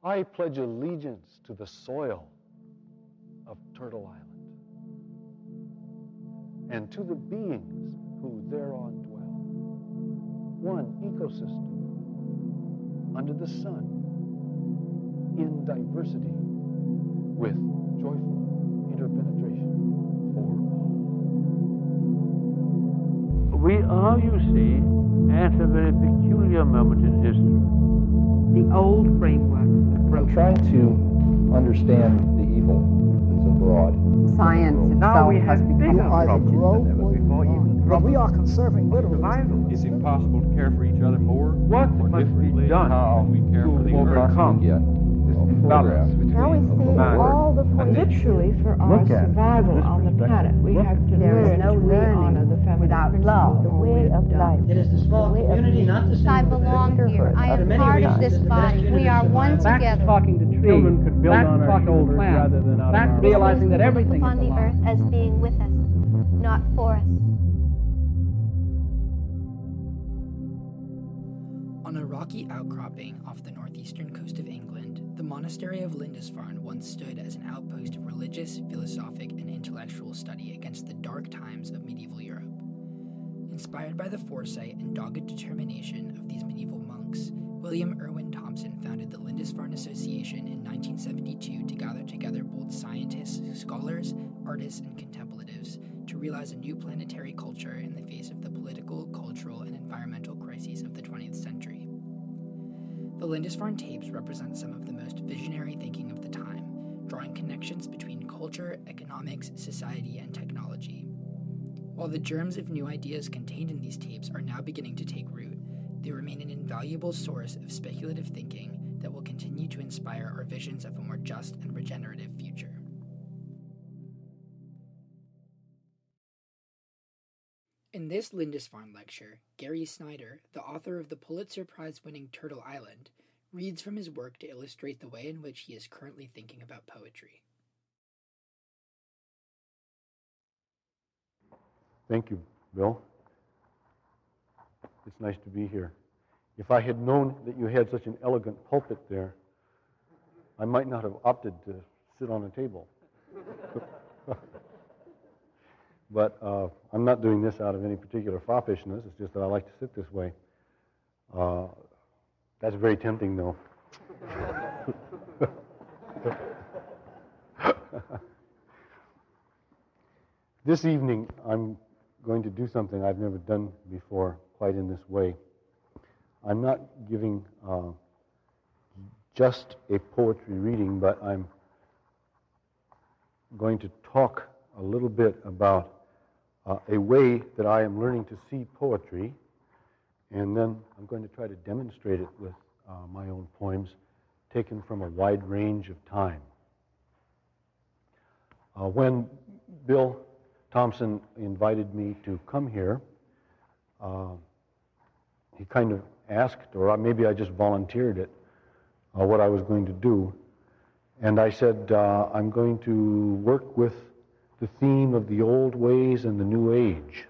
I pledge allegiance to the soil of Turtle Island and to the beings who thereon dwell. One ecosystem under the sun, in diversity, with joyful interpenetration for all. We are, you see, at a very peculiar moment in history. The old framework. I'm trying to understand the evil that's abroad. Science itself has become either grow or before even. But we are conserving literally. Survival. It's impossible to care for each other more. What must be done we care for the overcome this balance between now we see man all the literally for our survival on the planet. We have to learn to honor the feminine without love. the way of life. It is the small community, not the I belong here. I am part of this body. We are one together. Talking to trees. Children could build Back on to our talking to shoulders plants. rather than out Back of our to realizing that everything upon is the earth as being with us, not for us. On a rocky outcropping off the northeastern coast of England, the monastery of Lindisfarne once stood as an outpost of religious, philosophic, and intellectual study against the dark times of medieval Europe. Inspired by the foresight and dogged determination of these medieval monks, William Irwin Thompson founded the Lindisfarne Association in 1972 to gather together both scientists, scholars, artists, and contemplatives to realize a new planetary culture in the face of the political, cultural, and environmental crises of the 20th century. The Lindisfarne tapes represent some of the most visionary thinking of the time, drawing connections between culture, economics, society, and technology. While the germs of new ideas contained in these tapes are now beginning to take root, they remain an invaluable source of speculative thinking that will continue to inspire our visions of a more just and regenerative future. In this Lindisfarne lecture, Gary Snyder, the author of the Pulitzer Prize-winning Turtle Island, reads from his work to illustrate the way in which he is currently thinking about poetry. Thank you, Bill. It's nice to be here. If I had known that you had such an elegant pulpit there, I might not have opted to sit on a table. But I'm not doing this out of any particular foppishness. It's just that I like to sit this way. That's very tempting, though. This evening, I'm going to do something I've never done before quite in this way. I'm not giving just a poetry reading, but I'm going to talk a little bit about a way that I am learning to see poetry, and then I'm going to try to demonstrate it with my own poems taken from a wide range of time. When Bill Thompson invited me to come here, he kind of asked, or maybe I just volunteered it, what I was going to do. And I said, I'm going to work with the theme of the old ways and the new age.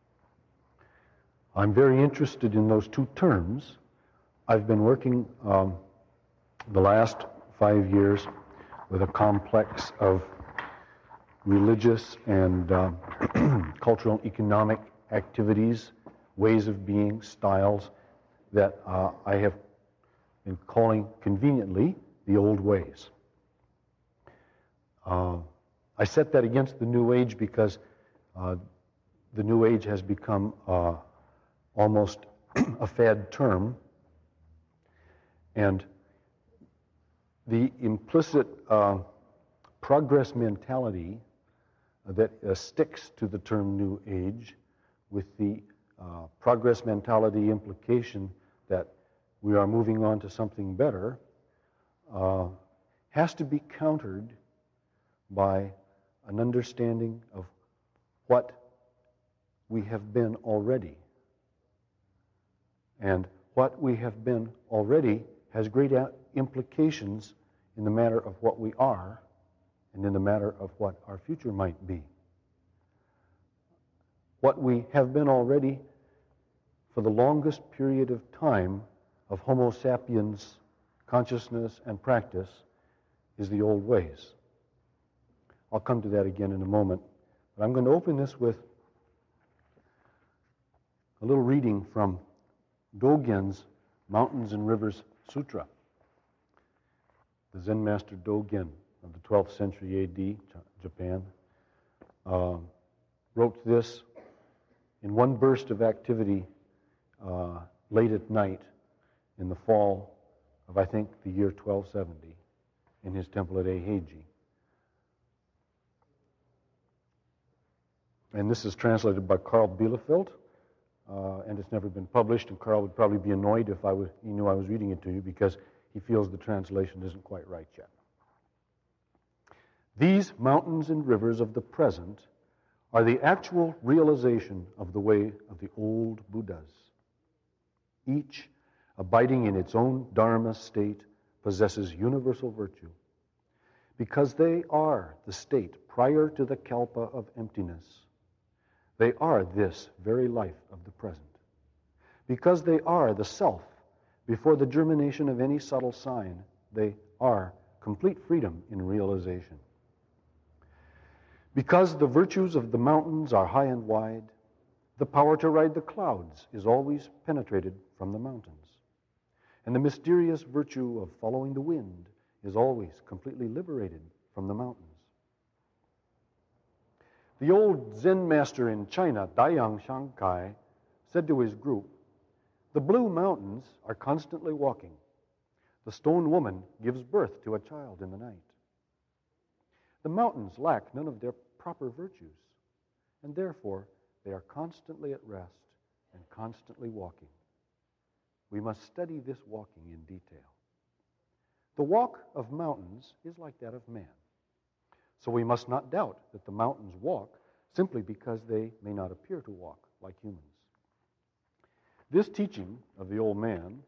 I'm very interested in those two terms. I've been working the last 5 years with a complex of religious and cultural and economic activities, ways of being, styles that I have been calling conveniently the old ways. I set that against the New Age because the New Age has become almost a fad term, and the implicit progress mentality that sticks to the term New Age, with the progress mentality implication that we are moving on to something better, has to be countered by an understanding of what we have been already. And what we have been already has great implications in the matter of what we are and in the matter of what our future might be. What we have been already for the longest period of time of Homo sapiens consciousness, and practice is the old ways. I'll come to that again in a moment. But I'm going to open this with a little reading from Dogen's Mountains and Rivers Sutra. The Zen master Dogen of the 12th century A.D., Japan, wrote this in one burst of activity late at night in the fall of, I think, the year 1270 in his temple at Eiheiji. And this is translated by Carl Bielefeld, and it's never been published, and Carl would probably be annoyed if he knew I was reading it to you, because he feels the translation isn't quite right yet. These mountains and rivers of the present are the actual realization of the way of the old Buddhas. Each, abiding in its own Dharma state, possesses universal virtue, because they are the state prior to the kalpa of emptiness. They are this very life of the present. Because they are the self before the germination of any subtle sign, they are complete freedom in realization. Because the virtues of the mountains are high and wide, the power to ride the clouds is always penetrated from the mountains. And the mysterious virtue of following the wind is always completely liberated from the mountains. The old Zen master in China, Daiyang Shankai, said to his group, "The blue mountains are constantly walking. The stone woman gives birth to a child in the night. The mountains lack none of their proper virtues, and therefore they are constantly at rest and constantly walking. We must study this walking in detail. The walk of mountains is like that of man. So we must not doubt that the mountains walk simply because they may not appear to walk like humans." This teaching of the old man,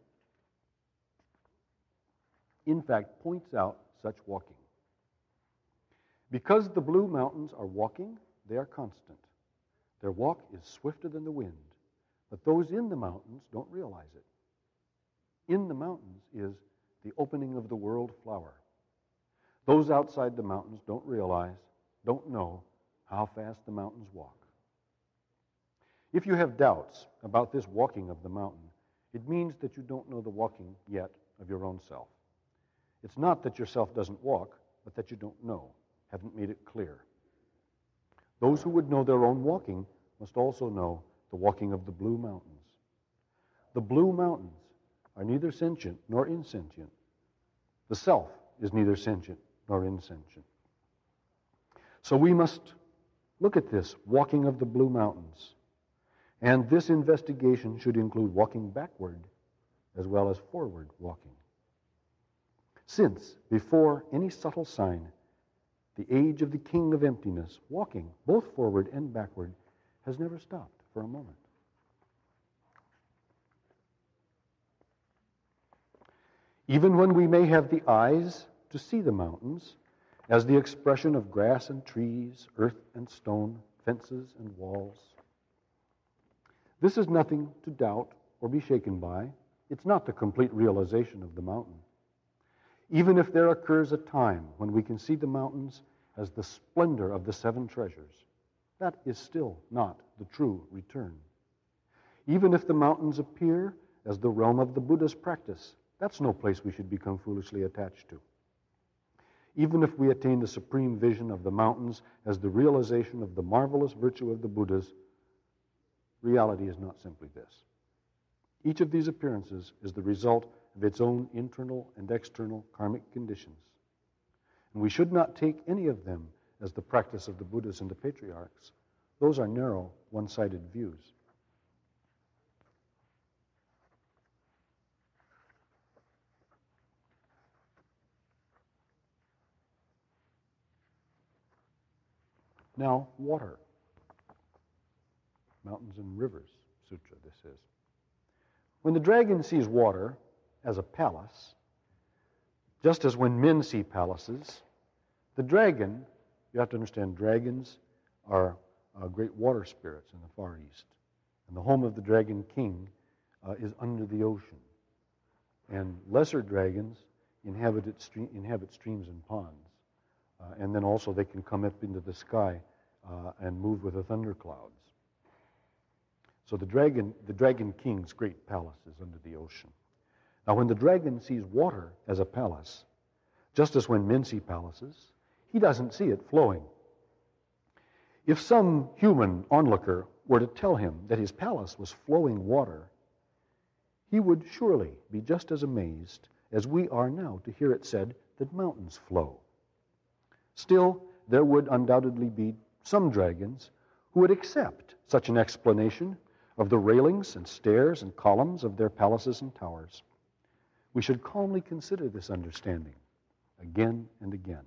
in fact, points out such walking. Because the blue mountains are walking, they are constant. Their walk is swifter than the wind, but those in the mountains don't realize it. In the mountains is the opening of the world flower. Those outside the mountains don't realize, don't know how fast the mountains walk. If you have doubts about this walking of the mountain, it means that you don't know the walking yet of your own self. It's not that your self doesn't walk, but that you don't know, haven't made it clear. Those who would know their own walking must also know the walking of the blue mountains. The blue mountains are neither sentient nor insentient. The self is neither sentient nor insentient. So we must look at this walking of the blue mountains. And this investigation should include walking backward as well as forward walking. Since, before any subtle sign, the age of the king of emptiness, walking both forward and backward, has never stopped for a moment. Even when we may have the eyes to see the mountains as the expression of grass and trees, earth and stone, fences and walls, this is nothing to doubt or be shaken by. It's not the complete realization of the mountain. Even if there occurs a time when we can see the mountains as the splendor of the seven treasures, that is still not the true return. Even if the mountains appear as the realm of the Buddha's practice, that's no place we should become foolishly attached to. Even if we attain the supreme vision of the mountains as the realization of the marvelous virtue of the Buddhas, reality is not simply this. Each of these appearances is the result of its own internal and external karmic conditions. And we should not take any of them as the practice of the Buddhas and the patriarchs. Those are narrow, one-sided views. Now, water. Mountains and Rivers Sutra, this is. When the dragon sees water as a palace, just as when men see palaces, the dragon, you have to understand, dragons are great water spirits in the Far East. And the home of the dragon king is under the ocean. And lesser dragons inhabit streams and ponds. And then also they can come up into the sky and move with the thunderclouds. So the dragon king's great palace is under the ocean. Now when the dragon sees water as a palace, just as when men see palaces, he doesn't see it flowing. If some human onlooker were to tell him that his palace was flowing water, he would surely be just as amazed as we are now to hear it said that mountains flow. Still, there would undoubtedly be some dragons who would accept such an explanation of the railings and stairs and columns of their palaces and towers. We should calmly consider this understanding again and again.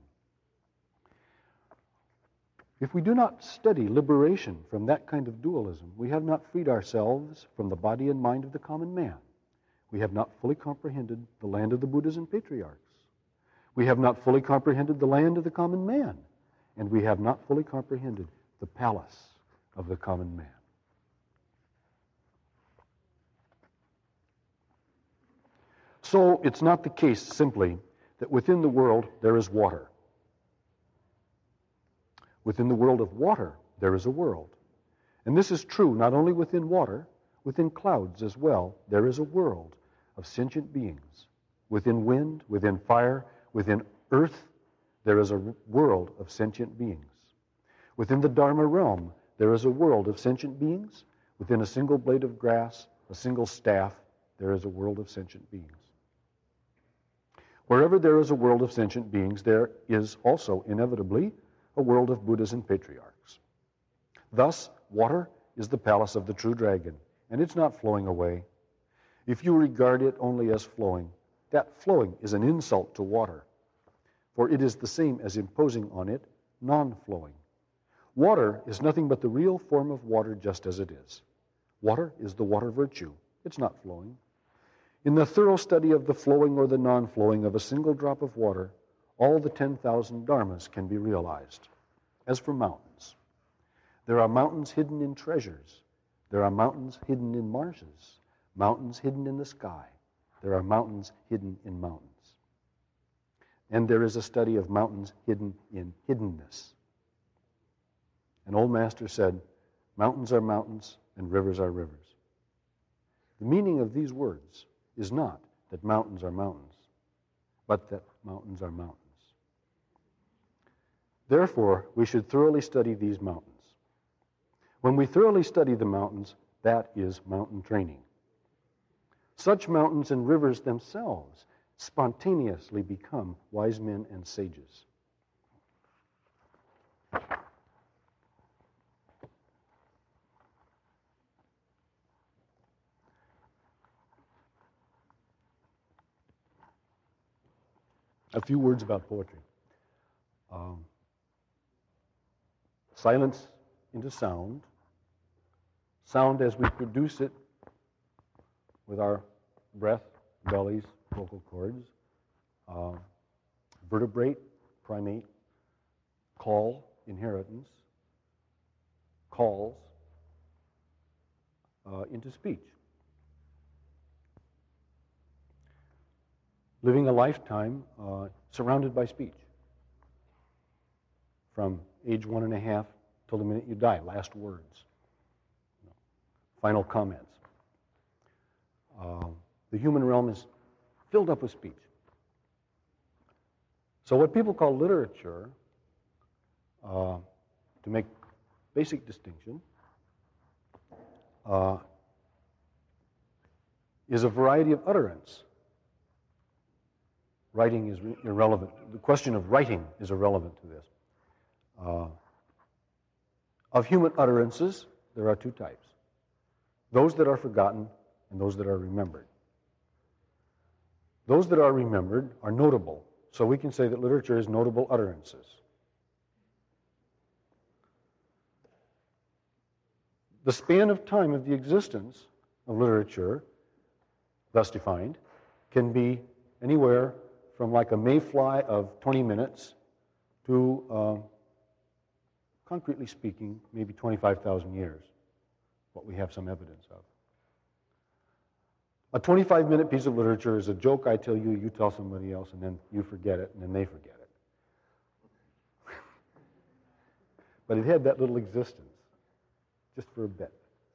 If we do not study liberation from that kind of dualism, we have not freed ourselves from the body and mind of the common man. We have not fully comprehended the land of the Buddhas and patriarchs. We have not fully comprehended the land of the common man. And we have not fully comprehended the palace of the common man. So it's not the case simply that within the world there is water. Within the world of water, there is a world. And this is true not only within water, within clouds as well, there is a world of sentient beings. Within wind, within fire, within earth, there is a world of sentient beings. Within the Dharma realm, there is a world of sentient beings. Within a single blade of grass, a single staff, there is a world of sentient beings. Wherever there is a world of sentient beings, there is also inevitably a world of Buddhas and patriarchs. Thus, water is the palace of the true dragon, and it's not flowing away. If you regard it only as flowing, that flowing is an insult to water, for it is the same as imposing on it non-flowing. Water is nothing but the real form of water just as it is. Water is the water virtue. It's not flowing. In the thorough study of the flowing or the non-flowing of a single drop of water, all the 10,000 dharmas can be realized. As for mountains, there are mountains hidden in treasures. There are mountains hidden in marshes, mountains hidden in the sky. There are mountains hidden in mountains. And there is a study of mountains hidden in hiddenness. An old master said, mountains are mountains and rivers are rivers. The meaning of these words is not that mountains are mountains, but that mountains are mountains. Therefore, we should thoroughly study these mountains. When we thoroughly study the mountains, that is mountain training. Such mountains and rivers themselves spontaneously become wise men and sages. A few words about poetry. Silence into sound. Sound as we produce it with our breath, bellies, vocal cords. Vertebrate, primate, call, inheritance, calls into speech. Living a lifetime surrounded by speech. From age 1.5 till the minute you die, last words, final comments. The human realm is filled up with speech. So what people call literature, to make basic distinction, is a variety of utterance. Writing is irrelevant. The question of writing is irrelevant to this. Of human utterances, there are two types. Those that are forgotten and those that are remembered. Those that are remembered are notable. So we can say that literature is notable utterances. The span of time of the existence of literature, thus defined, can be anywhere from like a mayfly of 20 minutes to, concretely speaking, maybe 25,000 years, what we have some evidence of. A 25-minute piece of literature is a joke I tell you, you tell somebody else, and then you forget it, and then they forget it. But it had that little existence, just for a bit.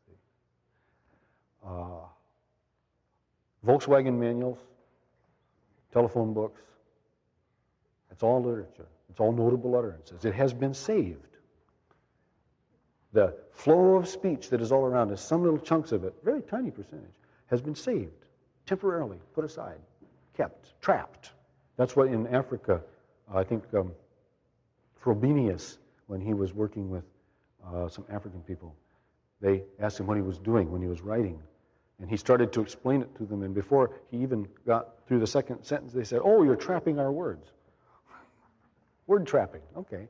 Volkswagen manuals, telephone books, it's all literature. It's all notable utterances. It has been saved. The flow of speech that is all around us, some little chunks of it, very tiny percentage, has been saved, temporarily, put aside, kept, trapped. That's what in Africa, I think Frobenius, when he was working with some African people, they asked him what he was doing when he was writing. And he started to explain it to them, and before he even got through the second sentence, they said, "Oh, you're trapping our words." Word trapping, okay.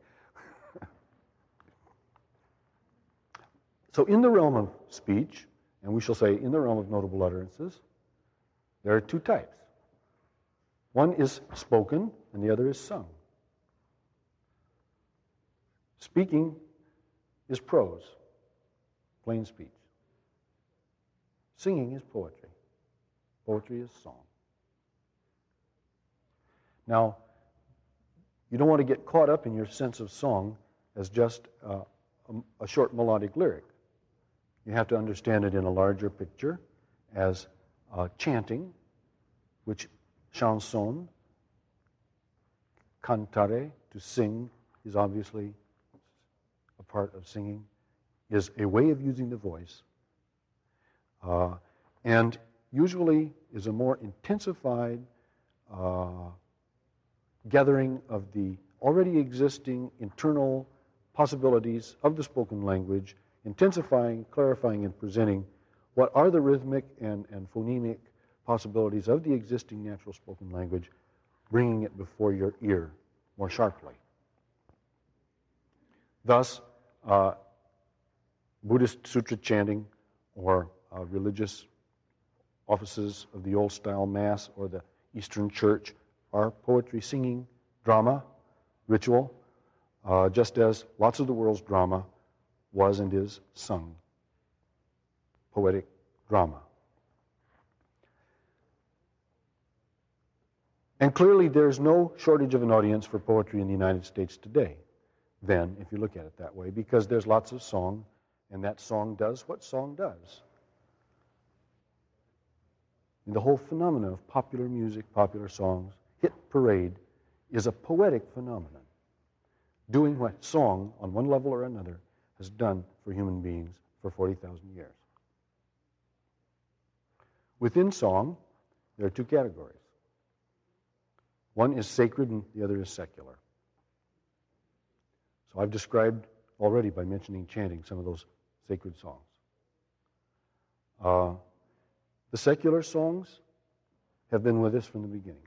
So in the realm of speech, and we shall say in the realm of notable utterances, there are two types. One is spoken, and the other is sung. Speaking is prose, plain speech. Singing is poetry. Poetry is song. Now, you don't want to get caught up in your sense of song as just a short melodic lyric. You have to understand it in a larger picture as chanting, which chanson, cantare, to sing, is obviously a part of singing, is a way of using the voice, and usually is a more intensified gathering of the already existing internal possibilities of the spoken language, intensifying, clarifying, and presenting what are the rhythmic and phonemic possibilities of the existing natural spoken language, bringing it before your ear more sharply. Thus, Buddhist sutra chanting or religious offices of the old style Mass or the Eastern Church are poetry, singing, drama, ritual, just as lots of the world's drama was and is sung. Poetic drama. And clearly there's no shortage of an audience for poetry in the United States today, then, if you look at it that way, because there's lots of song, and that song does what song does. And the whole phenomenon of popular music, popular songs, hit parade, is a poetic phenomenon, doing what song, on one level or another, has done for human beings for 40,000 years. Within song, there are two categories. One is sacred and the other is secular. So I've described already by mentioning chanting some of those sacred songs. The secular songs have been with us from the beginning.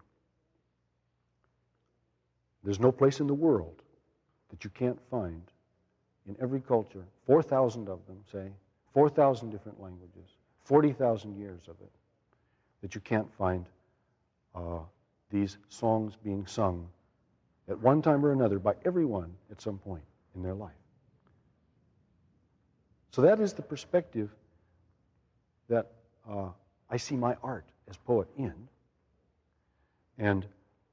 There's no place in the world that you can't find in every culture, 4,000 of them, say, 4,000 different languages, 40,000 years of it, that you can't find these songs being sung at one time or another by everyone at some point in their life. So that is the perspective that I see my art as poet in. And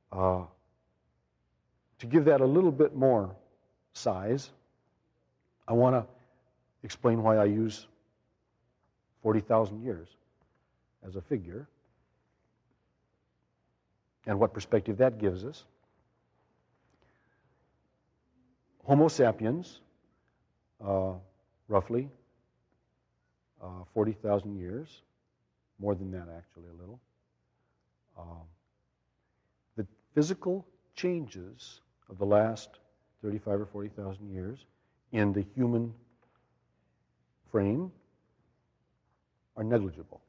to give that a little bit more size, I want to explain why I use 40,000 years as a figure and what perspective that gives us. Homo sapiens, roughly 40,000 years, more than that actually a little. The physical changes of the last 35 or 40,000 years in the human frame are negligible.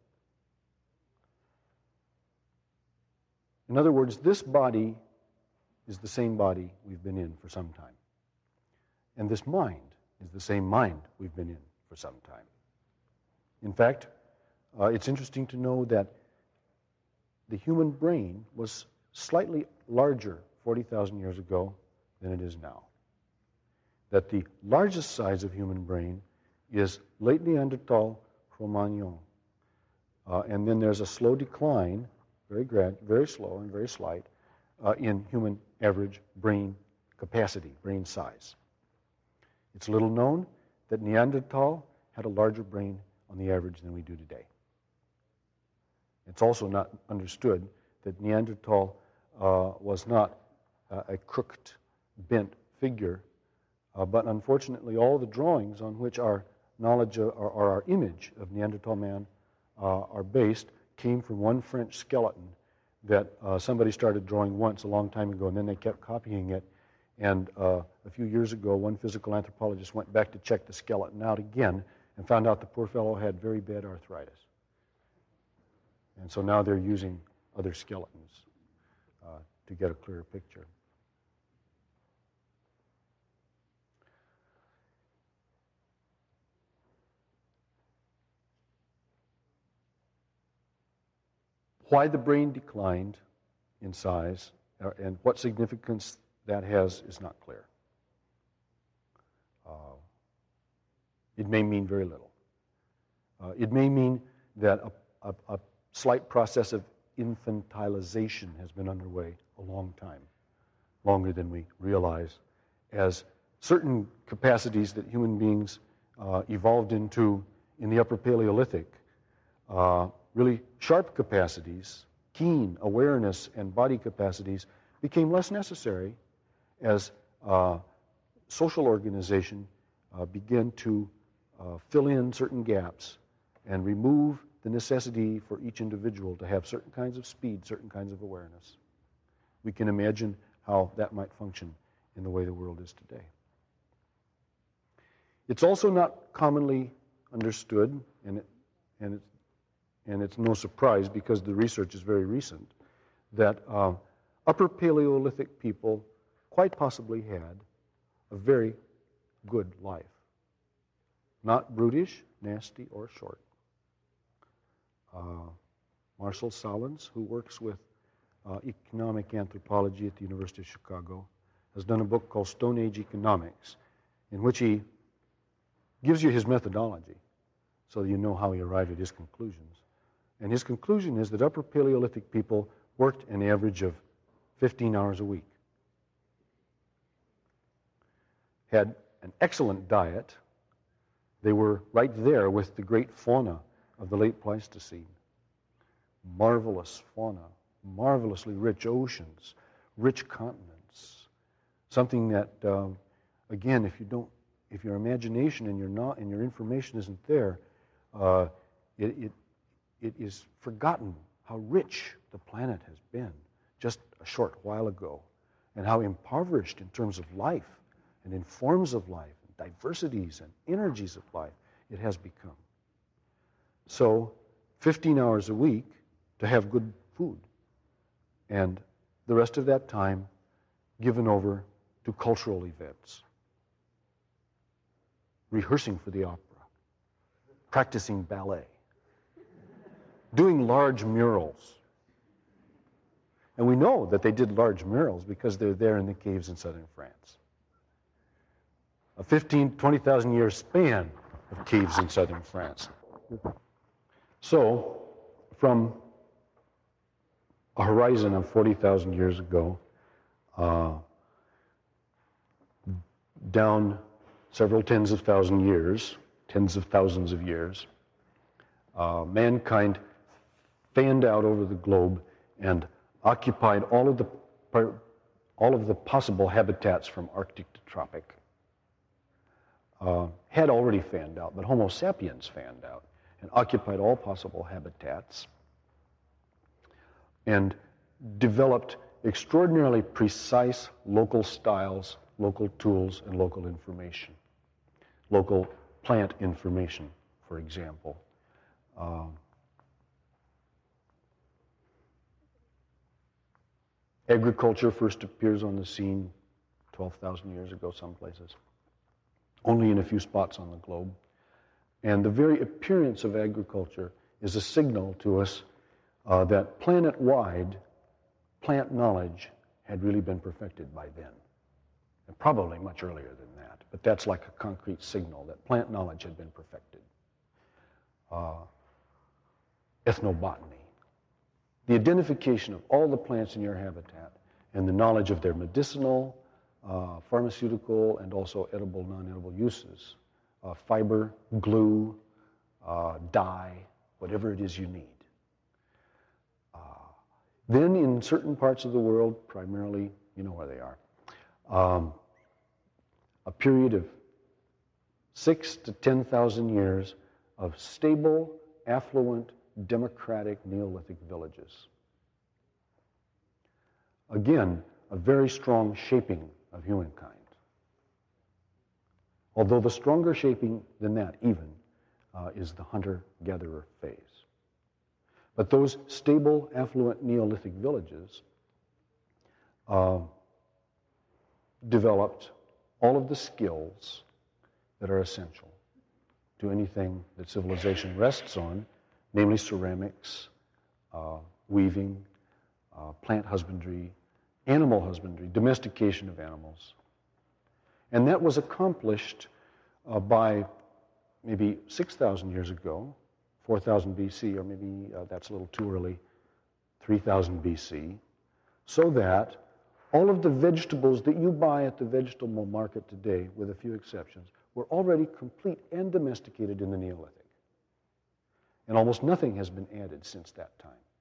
In other words, this body is the same body we've been in for some time. And this mind is the same mind we've been in for some time. In fact, it's interesting to know that the human brain was slightly larger 40,000 years ago than it is now. That the largest size of human brain is late Neanderthal Cro-Magnon, And then there's a slow decline, very slow and very slight, in human average brain capacity, brain size. It's little known that Neanderthal had a larger brain on the average than we do today. It's also not understood that Neanderthal was not a crooked, bent figure, but unfortunately all the drawings on which our knowledge or our image of Neanderthal man are based came from one French skeleton that somebody started drawing once a long time ago, and then they kept copying it. And a few years ago, one physical anthropologist went back to check the skeleton out again and found out the poor fellow had very bad arthritis. And so now they're using other skeletons to get a clearer picture. Why the brain declined in size and what significance that has is not clear. It may mean very little. It may mean that a slight process of infantilization has been underway a long time, longer than we realize, as certain capacities that human beings evolved into in the Upper Paleolithic, really sharp capacities, keen awareness and body capacities, became less necessary as social organization began to fill in certain gaps and remove the necessity for each individual to have certain kinds of speed, certain kinds of awareness. We can imagine how that might function in the way the world is today. It's also not commonly understood, and it's no surprise because the research is very recent, that Upper Paleolithic people quite possibly had a very good life. Not brutish, nasty, or short. Marshall Salins, who works with economic anthropology at the University of Chicago, has done a book called Stone Age Economics, in which he gives you his methodology so that you know how he arrived at his conclusions. And his conclusion is that Upper Paleolithic people worked an average of 15 hours a week, had an excellent diet. They were right there with the great fauna of the late Pleistocene. Marvelous fauna, marvelously rich oceans, rich continents. Something that, again, if your imagination and your information isn't there, it is forgotten how rich the planet has been just a short while ago, and how impoverished in terms of life and in forms of life, and diversities and energies of life it has become. So 15 hours a week to have good food, and the rest of that time given over to cultural events, rehearsing for the opera, practicing ballet, doing large murals. And we know that they did large murals because they're there in the caves in southern France. A 20,000 year span of caves in southern France. So, from a horizon of 40,000 years ago, down several tens of thousands of years, mankind fanned out over the globe and occupied all of the possible habitats from Arctic to tropic. Had already fanned out, but Homo sapiens fanned out and occupied all possible habitats and developed extraordinarily precise local styles, local tools, and local information. Local plant information, for example. Agriculture first appears on the scene 12,000 years ago, some places, only in a few spots on the globe. And the very appearance of agriculture is a signal to us that planet-wide plant knowledge had really been perfected by then. And probably much earlier than that, but that's like a concrete signal that plant knowledge had been perfected. ethnobotany, the identification of all the plants in your habitat and the knowledge of their medicinal, pharmaceutical, and also edible, non-edible uses, fiber, glue, dye, whatever it is you need. Then in certain parts of the world, primarily, you know where they are, a period of 6,000 to 10,000 years of stable, affluent, democratic Neolithic villages. Again, a very strong shaping of humankind. Although the stronger shaping than that even is the hunter-gatherer phase. But those stable, affluent Neolithic villages developed all of the skills that are essential to anything that civilization rests on, namely ceramics, weaving, plant husbandry, animal husbandry, domestication of animals. And that was accomplished by maybe 6,000 years ago, 4,000 BC, or maybe that's a little too early, 3,000 BC, so that all of the vegetables that you buy at the vegetable market today, with a few exceptions, were already complete and domesticated in the Neolithic. And almost nothing has been added since that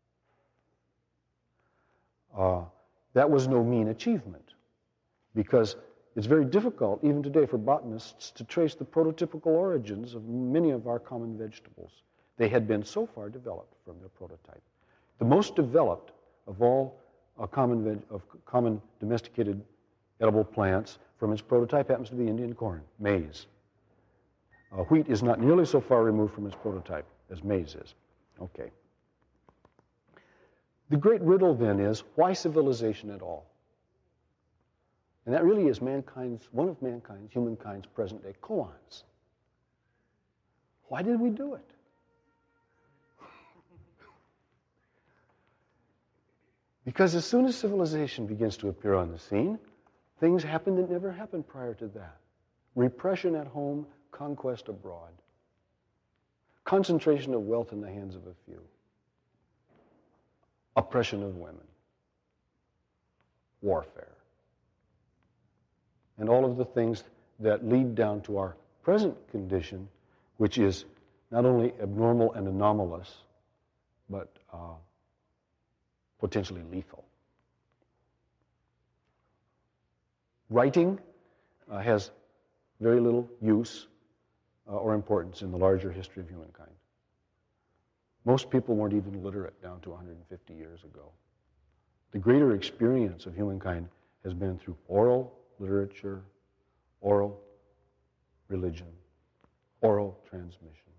time. That was no mean achievement, because it's very difficult, even today, for botanists to trace the prototypical origins of many of our common vegetables. They had been so far developed from their prototype. The most developed of all common domesticated edible plants from its prototype happens to be Indian corn, maize. Wheat is not nearly so far removed from its prototype as maize is. Okay. The great riddle then is, why civilization at all? And that really is one of humankind's present-day koans. Why did we do it? Because as soon as civilization begins to appear on the scene, things happen that never happened prior to that. Repression at home, conquest abroad. Concentration of wealth in the hands of a few. Oppression of women. Warfare. And all of the things that lead down to our present condition, which is not only abnormal and anomalous, but potentially lethal. Writing has very little use or importance in the larger history of humankind. Most people weren't even literate down to 150 years ago. The greater experience of humankind has been through oral literature, oral religion, oral transmission.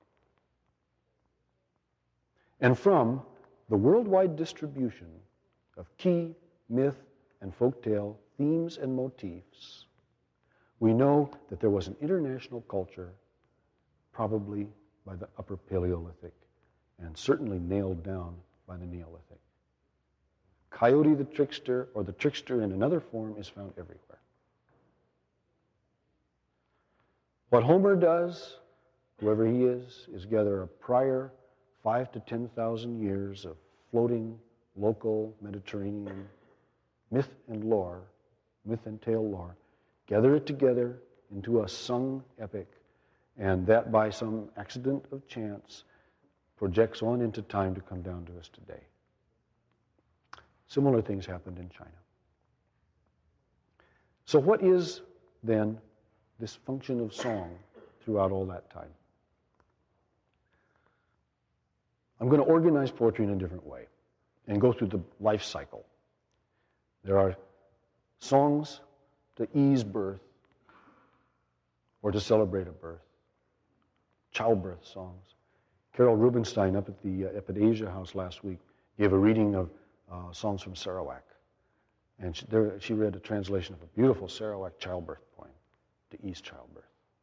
And from the worldwide distribution of key myth and folktale themes and motifs, we know that there was an international culture, probably by the Upper Paleolithic, and certainly nailed down by the Neolithic. Coyote the trickster, or the trickster in another form, is found everywhere. What Homer does, whoever he is gather a prior 5,000 to 10,000 years of floating local Mediterranean myth and tale lore, gather it together into a sung epic, and that by some accident of chance projects on into time to come down to us today. Similar things happened in China. So what is then this function of song throughout all that time? I'm going to organize poetry in a different way and go through the life cycle. There are songs to ease birth or to celebrate a birth, childbirth songs. Carol Rubenstein up at the Asia House last week gave a reading of songs from Sarawak. And she read a translation of a beautiful Sarawak childbirth poem to ease childbirth.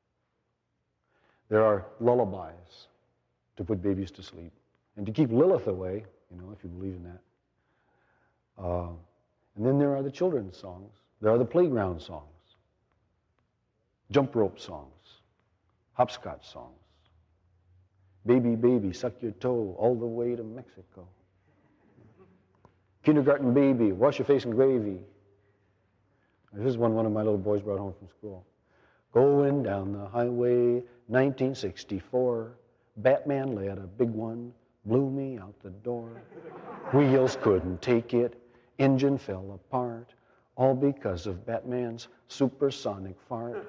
There are lullabies to put babies to sleep and to keep Lilith away, if you believe in that. And then there are the children's songs. There are the playground songs, jump rope songs, hopscotch songs. Baby, baby, suck your toe all the way to Mexico. Kindergarten baby, wash your face in gravy. This is one of my little boys brought home from school. Going down the highway, 1964, Batman led a big one, blew me out the door. Wheels couldn't take it, engine fell apart, all because of Batman's supersonic fart.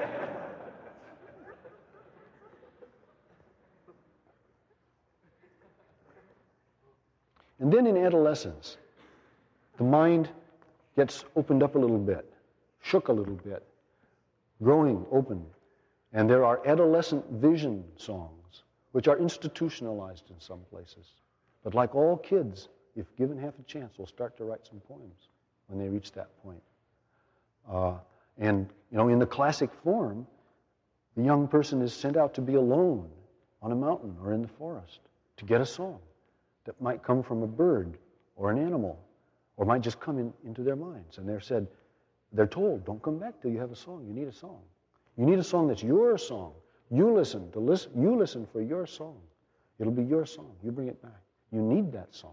And then in adolescence, the mind gets opened up a little bit, shook a little bit, growing open. And there are adolescent vision songs, which are institutionalized in some places. But like all kids, if given half a chance, will start to write some poems when they reach that point. And, in the classic form, the young person is sent out to be alone on a mountain or in the forest to get a song that might come from a bird or an animal, or might just come into their minds. And they're told, don't come back till you have a song. You need a song. You need a song that's your song. You listen for your song. It'll be your song. You bring it back. You need that song.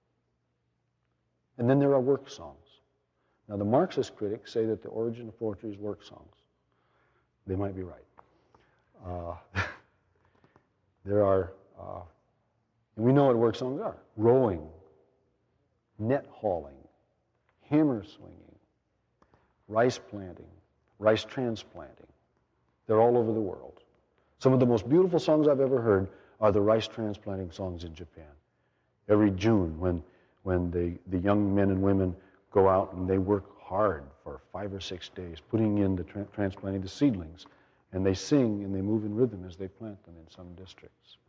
And then there are work songs. Now, the Marxist critics say that the origin of poetry is work songs. They might be right. There are, we know what work songs are. Rowing, net hauling, hammer swinging, rice planting, rice transplanting. They're all over the world. Some of the most beautiful songs I've ever heard are the rice transplanting songs in Japan. Every June, when the young men and women go out and they work hard for 5 or 6 days, putting in the transplanting the seedlings, and they sing and they move in rhythm as they plant them in some districts.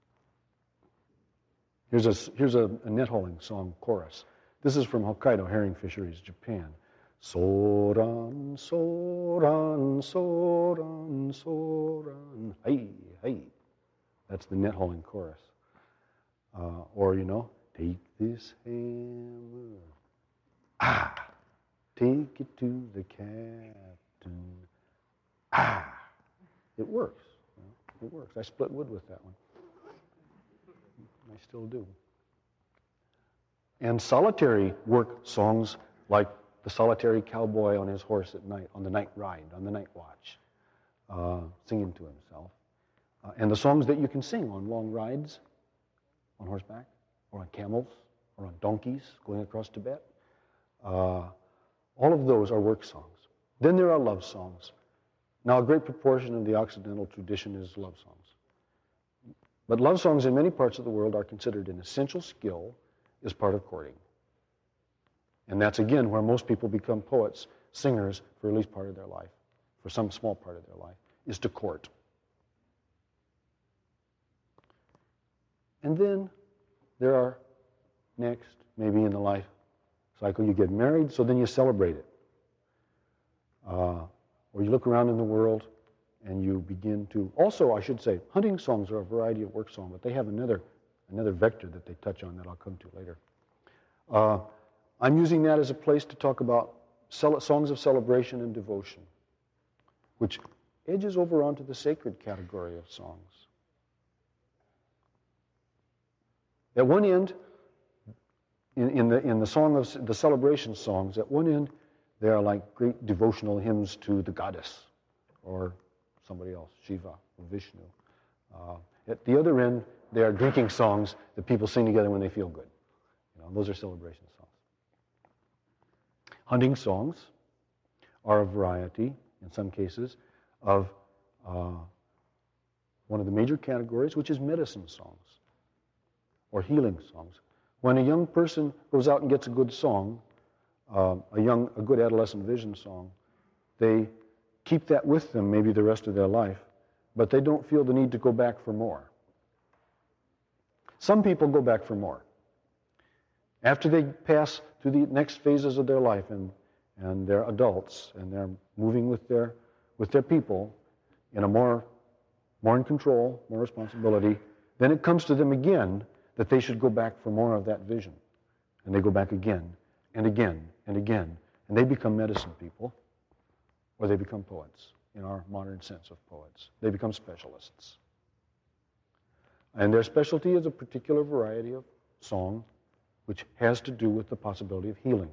Here's a net hauling song chorus. This is from Hokkaido Herring Fisheries, Japan. Soran, soran, soran, soran, hey, hey. That's the net hauling chorus. Or, take this hammer, take it to the captain, It works. It works. I split wood with that one. I still do. And solitary work songs like the solitary cowboy on his horse at night, on the night ride, on the night watch, singing to himself. And the songs that you can sing on long rides, on horseback, or on camels, or on donkeys going across Tibet. All of those are work songs. Then there are love songs. Now, a great proportion of the Occidental tradition is love songs. But love songs in many parts of the world are considered an essential skill as part of courting. And that's, again, where most people become poets, singers, for at least part of their life, for some small part of their life, is to court. And then there are next, maybe in the life cycle, you get married, so then you celebrate it. Or you look around in the world and you begin to, also I should say, hunting songs are a variety of work song, but they have another vector that they touch on that I'll come to later. I'm using that as a place to talk about songs of celebration and devotion, which edges over onto the sacred category of songs. At one end, in the song of the celebration songs, at one end, they are like great devotional hymns to the goddess or somebody else, Shiva or Vishnu. At the other end, they are drinking songs that people sing together when they feel good. Those are celebration songs. Hunting songs are a variety, in some cases, of one of the major categories, which is medicine songs or healing songs. When a young person goes out and gets a good song, a good adolescent vision song, they keep that with them maybe the rest of their life, but they don't feel the need to go back for more. Some people go back for more. After they pass through the next phases of their life and they're adults and they're moving with their people in a more in control, more responsibility, then it comes to them again that they should go back for more of that vision. And they go back again and again and again. And they become medicine people, or they become poets in our modern sense of poets. They become specialists. And their specialty is a particular variety of song which has to do with the possibility of healing.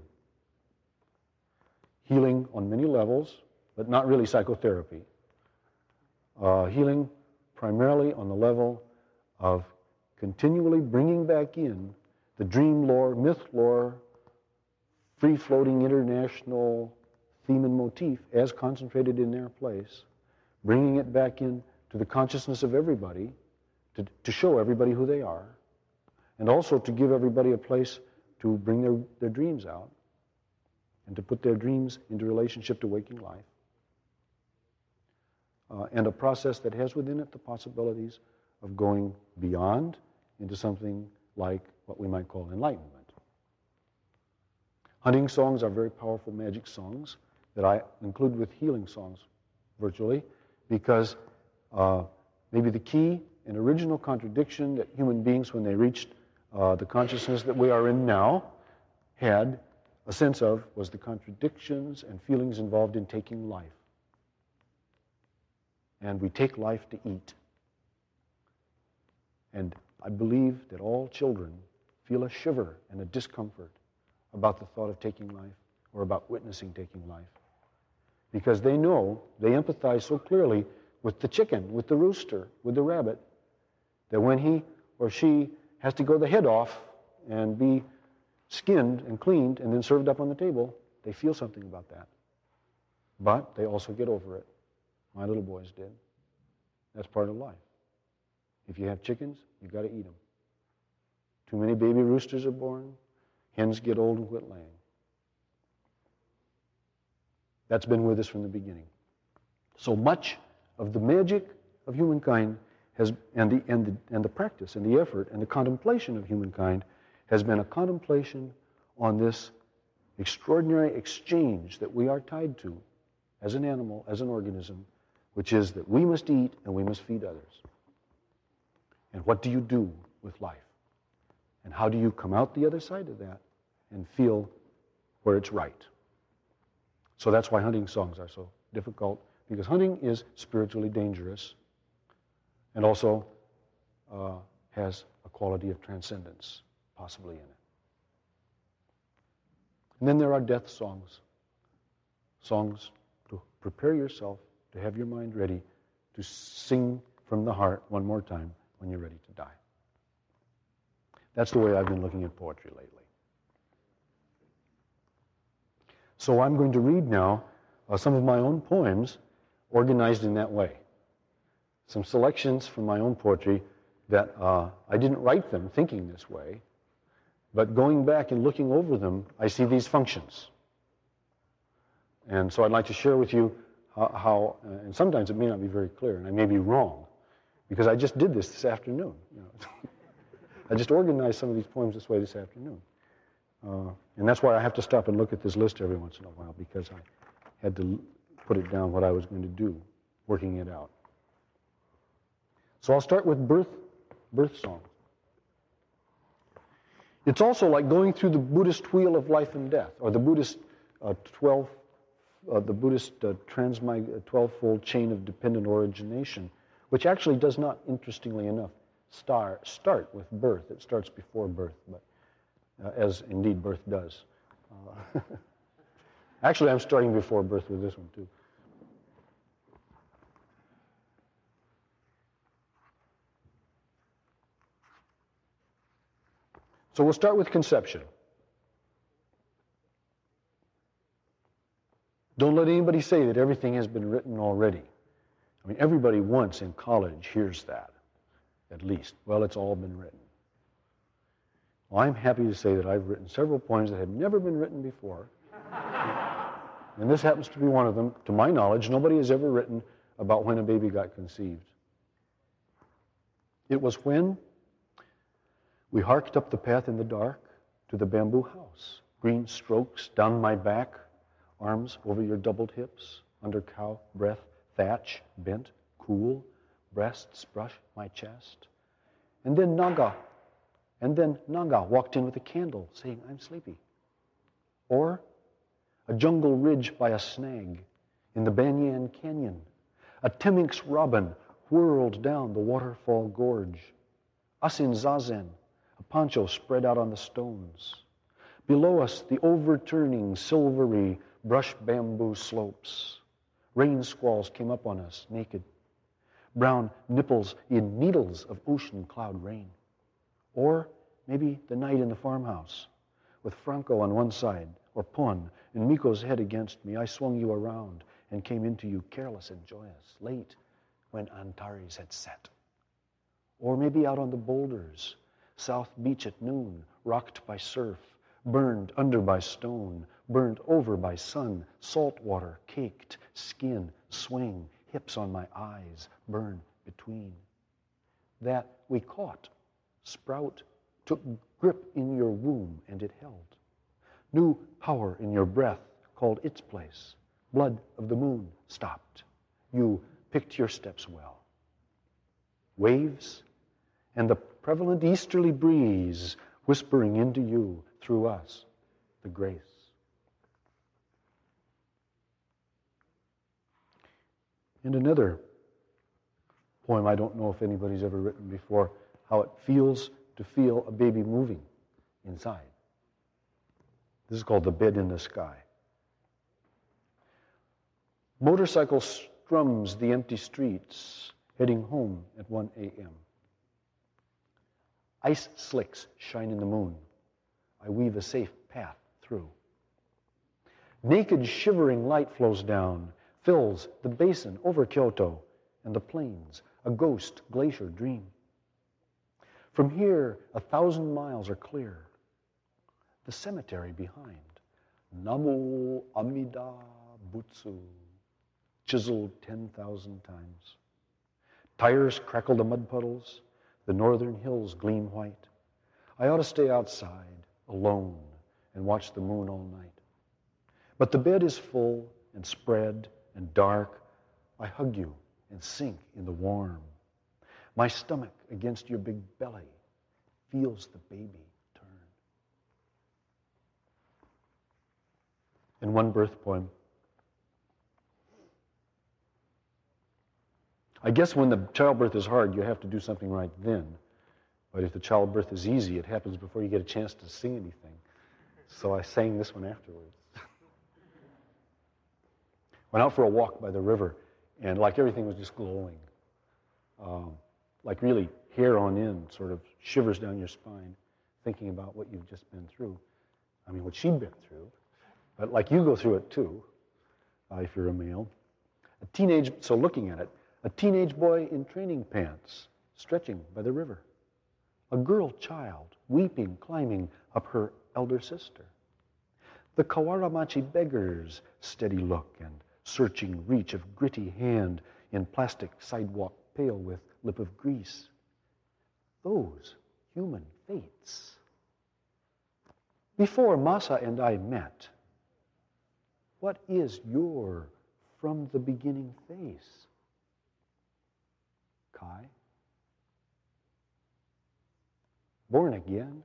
Healing on many levels, but not really psychotherapy. Healing primarily on the level of continually bringing back in the dream lore, myth lore, free-floating international theme and motif as concentrated in their place, bringing it back in to the consciousness of everybody, to show everybody who they are, and also to give everybody a place to bring their dreams out and to put their dreams into relationship to waking life. And a process that has within it the possibilities of going beyond into something like what we might call enlightenment. Hunting songs are very powerful magic songs that I include with healing songs virtually, because maybe the key and original contradiction that human beings, when they reached the consciousness that we are in now, had a sense of was the contradictions and feelings involved in taking life. And we take life to eat. And I believe that all children feel a shiver and a discomfort about the thought of taking life or about witnessing taking life. Because they know, they empathize so clearly with the chicken, with the rooster, with the rabbit, that when he or she has to go the head off and be skinned and cleaned and then served up on the table, they feel something about that. But they also get over it. My little boys did. That's part of life. If you have chickens, you've got to eat them. Too many baby roosters are born, hens get old and quit laying. That's been with us from the beginning. So much of the magic of humankind has, and the practice and the effort and the contemplation of humankind has been a contemplation on this extraordinary exchange that we are tied to as an animal, as an organism, which is that we must eat and we must feed others. And what do you do with life? And how do you come out the other side of that and feel where it's right? So that's why hunting songs are so difficult, because hunting is spiritually dangerous and also has a quality of transcendence possibly in it. And then there are death songs. Songs to prepare yourself, to have your mind ready to sing from the heart one more time when you're ready to die. That's the way I've been looking at poetry lately. So I'm going to read now some of my own poems organized in that way. Some selections from my own poetry that I didn't write them thinking this way, but going back and looking over them, I see these functions. And so I'd like to share with you how and sometimes it may not be very clear, and I may be wrong, because I just did this afternoon. You know. I just organized some of these poems this way this afternoon. And that's why I have to stop and look at this list every once in a while, because I had to put it down what I was going to do, working it out. So I'll start with birth song. It's also like going through the Buddhist wheel of life and death, or the Buddhist 12-fold chain of dependent origination, which actually does not, interestingly enough, start with birth. It starts before birth, but as indeed birth does. Actually, I'm starting before birth with this one, too. So we'll start with conception. Don't let anybody say that everything has been written already. I mean, everybody once in college hears that, at least. Well, it's all been written. Well, I'm happy to say that I've written several poems that had never been written before. And this happens to be one of them. To my knowledge, nobody has ever written about when a baby got conceived. It was when we harked up the path in the dark to the bamboo house. Green strokes down my back, arms over your doubled hips, under cow breath, thatch, bent, cool, breasts brush my chest. And then Naga walked in with a candle, saying, I'm sleepy. Or a jungle ridge by a snag in the Banyan Canyon. A Temminck's robin whirled down the waterfall gorge. Us in zazen, a poncho spread out on the stones. Below us, the overturning, silvery brush bamboo slopes. Rain squalls came up on us, naked. Brown nipples in needles of ocean cloud rain. Or maybe the night in the farmhouse, with Franco on one side, or Pon, and Miko's head against me. I swung you around and came into you careless and joyous, late when Antares had set. Or maybe out on the boulders, South Beach at noon, rocked by surf, burned under by stone, burned over by sun, salt water, caked, skin, swing, hips on my eyes, burn between. That we caught, sprout, took grip in your womb, and it held. New power in your breath called its place. Blood of the moon stopped. You picked your steps well. Waves and the prevalent easterly breeze whispering into you through us, the grace. And another poem I don't know if anybody's ever written before, how it feels to feel a baby moving inside. This is called The Bed in the Sky. Motorcycle strums the empty streets, heading home at 1 a.m. Ice slicks shine in the moon. I weave a safe path through. Naked, shivering light flows down, fills the basin over Kyoto and the plains, a ghost glacier dream. From here, 1,000 miles are clear. The cemetery behind, Namo Amida Butsu, chiseled 10,000 times. Tires crackle the mud puddles, the northern hills gleam white. I ought to stay outside, alone, and watch the moon all night. But the bed is full and spread and dark. I hug you and sink in the warm. My stomach against your big belly feels the baby turn. And one birth poem. I guess when the childbirth is hard, you have to do something right then. But if the childbirth is easy, it happens before you get a chance to sing anything. So I sang this one afterwards. Went out for a walk by the river, and like everything was just glowing. Like really hair on end, sort of shivers down your spine, thinking about what you've just been through. I mean, what she'd been through. But like you go through it too, if you're a male. So looking at it, a teenage boy in training pants, stretching by the river. A girl child, weeping, climbing up her elder sister. The Kawaramachi beggar's steady look and searching reach of gritty hand in plastic sidewalk pail with lip of grease. Those human fates. Before Masa and I met, what is your from the beginning face? Kai? Born again?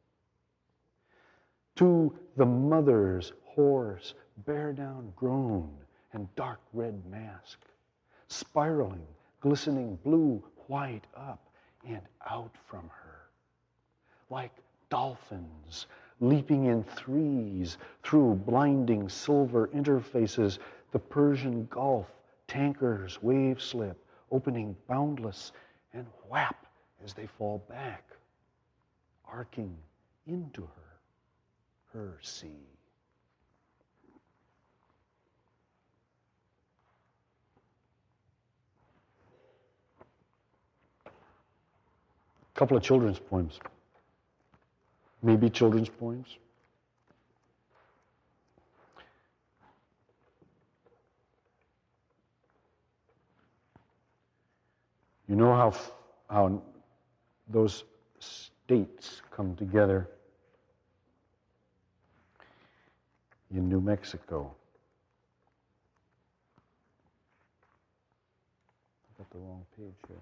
To the mother's hoarse, bear-down groan and dark red mask, spiraling, glistening blue, white up and out from her, like dolphins leaping in threes through blinding silver interfaces, the Persian Gulf, tankers wave slip, opening boundless, and whap as they fall back, arcing into her sea. A couple of children's poems. Maybe children's poems. You know how those states come together in New Mexico. I got the wrong page here.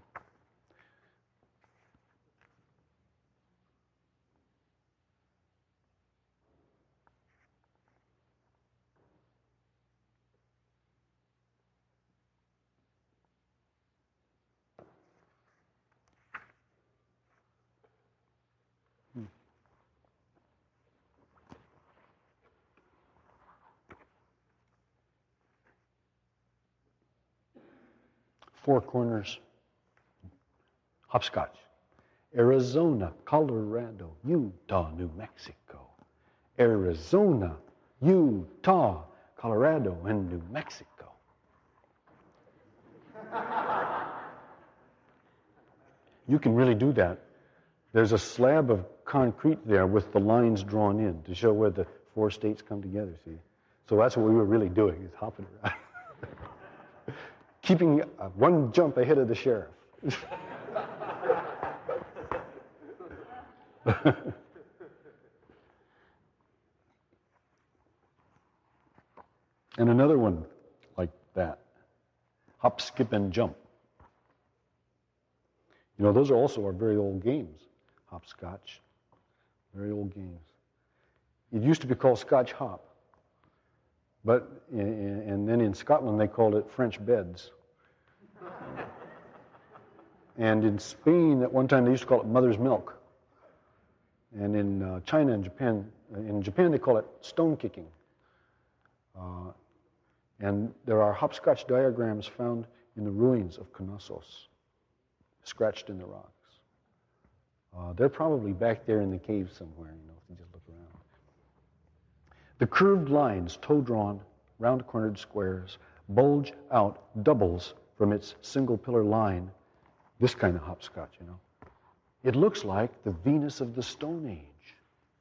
Four Corners, hopscotch. Arizona, Colorado, Utah, New Mexico. Arizona, Utah, Colorado, and New Mexico. You can really do that. There's a slab of concrete there with the lines drawn in to show where the four states come together, see? So that's what we were really doing, is hopping around. Keeping one jump ahead of the sheriff. And another one like that. Hop, skip, and jump. You know, those are also our very old games. Hopscotch. Very old games. It used to be called Scotch hop. But, and then in Scotland they called it French beds. And in Spain at one time they used to call it mother's milk. And in China and in Japan they call it stone kicking. And there are hopscotch diagrams found in the ruins of Knossos, scratched in the rocks. They're probably back there in the cave somewhere, you know, if you just look around. The curved lines, toe-drawn, round-cornered squares, bulge out doubles from its single-pillar line. This kind of hopscotch, you know. It looks like the Venus of the Stone Age.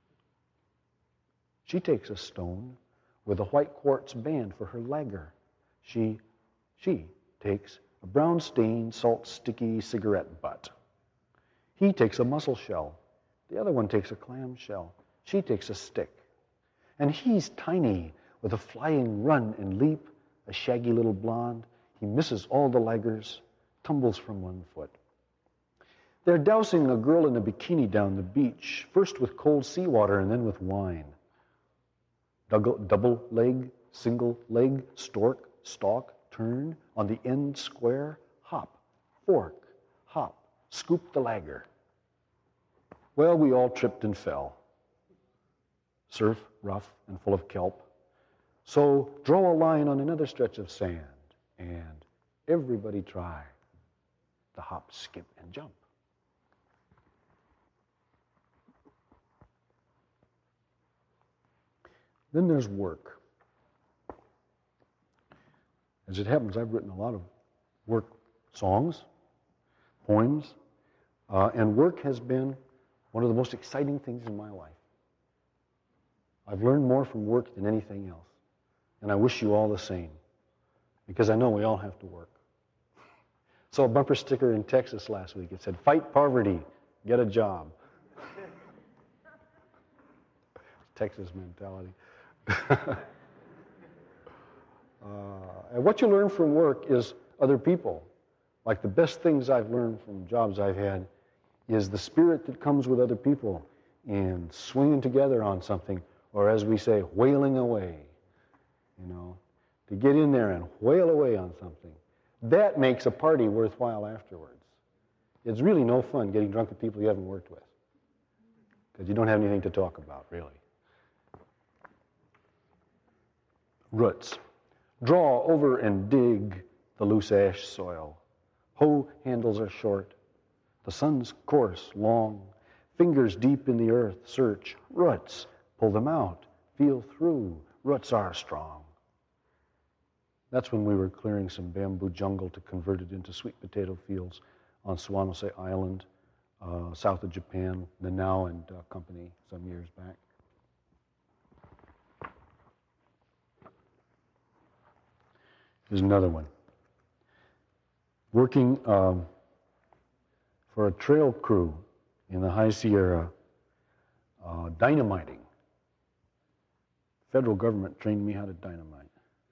She takes a stone with a white quartz band for her lagger. She takes a brown-stained, salt-sticky cigarette butt. He takes a mussel shell. The other one takes a clam shell. She takes a stick. And he's tiny, with a flying run and leap, a shaggy little blonde. He misses all the laggers, tumbles from one foot. They're dousing a girl in a bikini down the beach, first with cold seawater and then with wine. Double leg, single leg, stork, stalk, turn, on the end square, hop, fork, hop, scoop the lagger. Well, we all tripped and fell. Surf, rough and full of kelp. So draw a line on another stretch of sand, and everybody try to hop, skip, and jump. Then there's work. As it happens, I've written a lot of work songs, poems, and work has been one of the most exciting things in my life. I've learned more from work than anything else, and I wish you all the same, because I know we all have to work. Saw a bumper sticker in Texas last week. It said, "Fight poverty, get a job." Texas mentality. And what you learn from work is other people. Like the best things I've learned from jobs I've had is the spirit that comes with other people and swinging together on something, or as we say, wailing away. You know, to get in there and wail away on something. That makes a party worthwhile afterwards. It's really no fun getting drunk with people you haven't worked with, because you don't have anything to talk about, really. Roots. Draw over and dig the loose ash soil. Hoe handles are short. The sun's course long. Fingers deep in the earth search. Roots. Pull them out. Feel through. Roots are strong. That's when we were clearing some bamboo jungle to convert it into sweet potato fields on Suwanose Island, south of Japan, Nanao and Company some years back. Here's another one. Working for a trail crew in the High Sierra, dynamiting. Federal government trained me how to dynamite.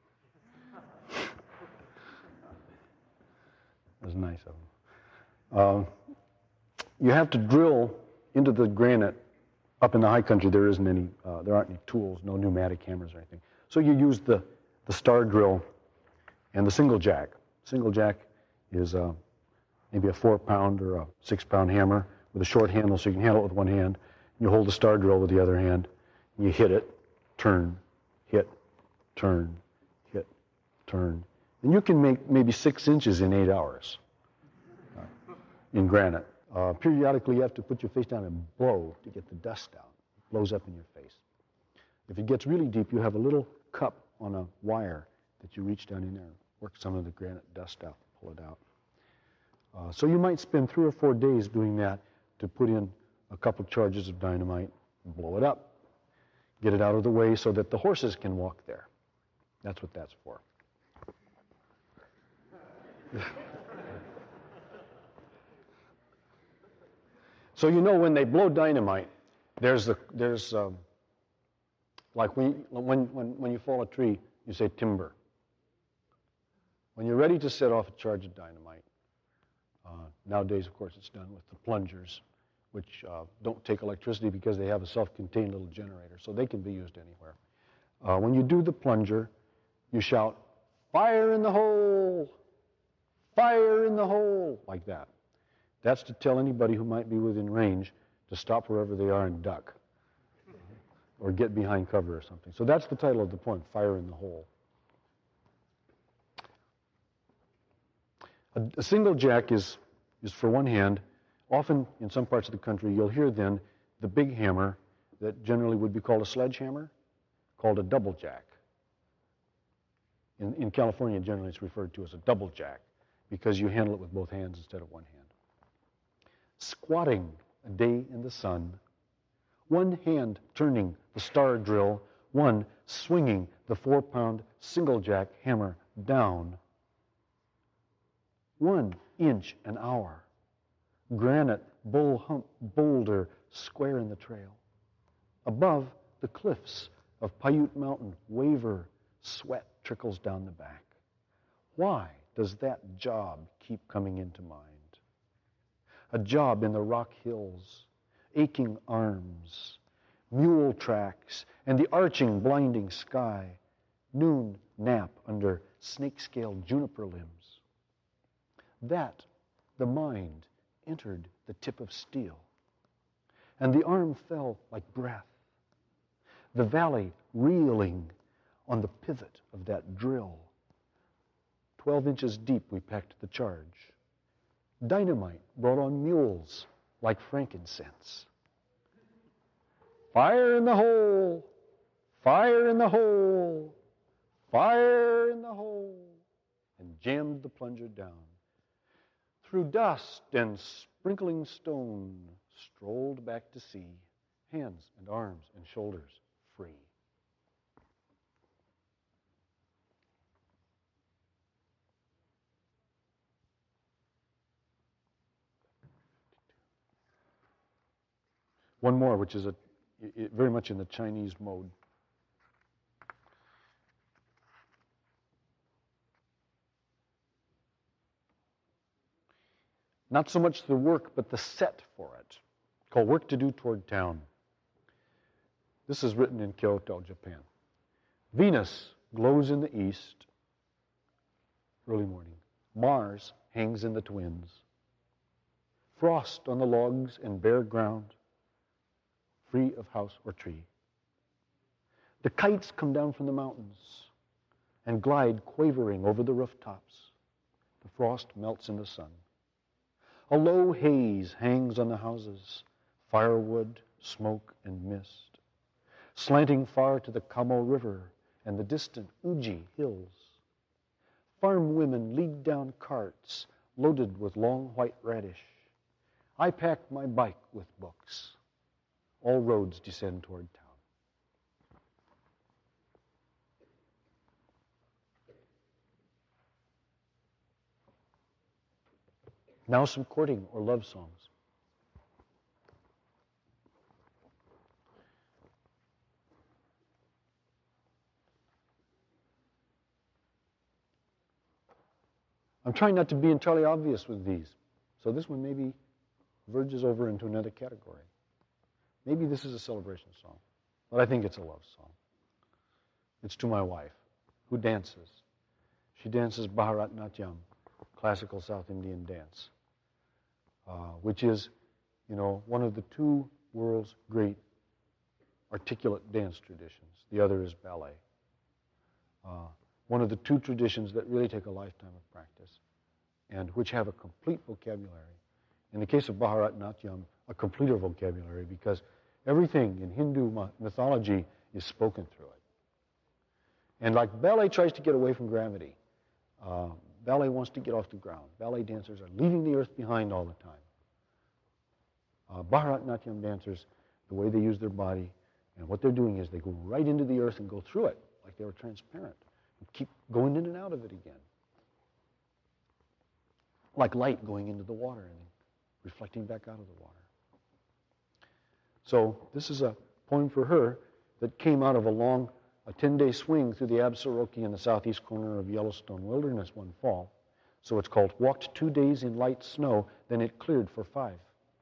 It was nice of them. You have to drill into the granite. Up in the high country, there aren't any tools, no pneumatic hammers or anything. So you use the star drill and the single jack. Single jack is maybe a 4-pound or a 6-pound hammer with a short handle so you can handle it with one hand. You hold the star drill with the other hand, and you hit it, turn, hit, turn, hit, turn, And you can make maybe 6 inches in 8 hours in granite. Periodically, you have to put your face down and blow to get the dust out. It blows up in your face. If it gets really deep, you have a little cup on a wire that you reach down in there and work some of the granite dust out, pull it out. So you might spend 3 or 4 days doing that to put in a couple charges of dynamite, blow it up, get it out of the way so that the horses can walk there. That's what that's for. So you know when they blow dynamite, there's like when you fall a tree, you say timber. When you're ready to set off a charge of dynamite, nowadays, of course, it's done with the plungers, which don't take electricity because they have a self-contained little generator, so they can be used anywhere. When you do the plunger, you shout, "Fire in the hole! Fire in the hole!" like that. That's to tell anybody who might be within range to stop wherever they are and duck, or get behind cover or something. So that's the title of the poem, Fire in the Hole. A single jack is for one hand. Often in some parts of the country, you'll hear then the big hammer that generally would be called a sledgehammer, called a double jack. In California, generally it's referred to as a double jack because you handle it with both hands instead of one hand. Squatting a day in the sun, one hand turning the star drill, one swinging the 4-pound single jack hammer down. 1 inch an hour. Granite bull hump boulder square in the trail. Above the cliffs of Paiute Mountain waver, sweat trickles down the back. Why does that job keep coming into mind? A job in the Rock Hills, aching arms, mule tracks, and the arching, blinding sky, noon nap under snake-scale juniper limbs. That, the mind, entered the tip of steel, and the arm fell like breath, the valley reeling on the pivot of that drill. 12 inches deep we packed the charge. Dynamite brought on mules like frankincense. Fire in the hole! Fire in the hole! Fire in the hole! And jammed the plunger down. Through dust and sprinkling stone, strolled back to sea, hands and arms and shoulders free. One more, which is very much in the Chinese mode. Not so much the work, but the set for it, called Work to Do Toward Town. This is written in Kyoto, Japan. Venus glows in the east, early morning. Mars hangs in the twins. Frost on the logs and bare ground, free of house or tree. The kites come down from the mountains and glide quavering over the rooftops. The frost melts in the sun. A low haze hangs on the houses, firewood, smoke, and mist, slanting far to the Kamo River and the distant Uji Hills. Farm women lead down carts loaded with long white radish. I pack my bike with books. All roads descend toward town. Now some courting or love songs. I'm trying not to be entirely obvious with these, so this one maybe verges over into another category. Maybe this is a celebration song, but I think it's a love song. It's to my wife, who dances. She dances Bharatnatyam, classical South Indian dance, which is, one of the two world's great articulate dance traditions. The other is ballet. one of the two traditions that really take a lifetime of practice and which have a complete vocabulary. In the case of Bharatanatyam, a completer vocabulary, because everything in Hindu mythology is spoken through it. And like ballet tries to get away from gravity, ballet wants to get off the ground. Ballet dancers are leaving the earth behind all the time. Bharatanatyam dancers, the way they use their body and what they're doing is they go right into the earth and go through it like they were transparent and keep going in and out of it again. Like light going into the water and reflecting back out of the water. So this is a poem for her that came out of a 10-day swing through the Absaroki in the southeast corner of Yellowstone Wilderness one fall. So it's called Walked 2 Days in Light Snow, then it cleared for 5.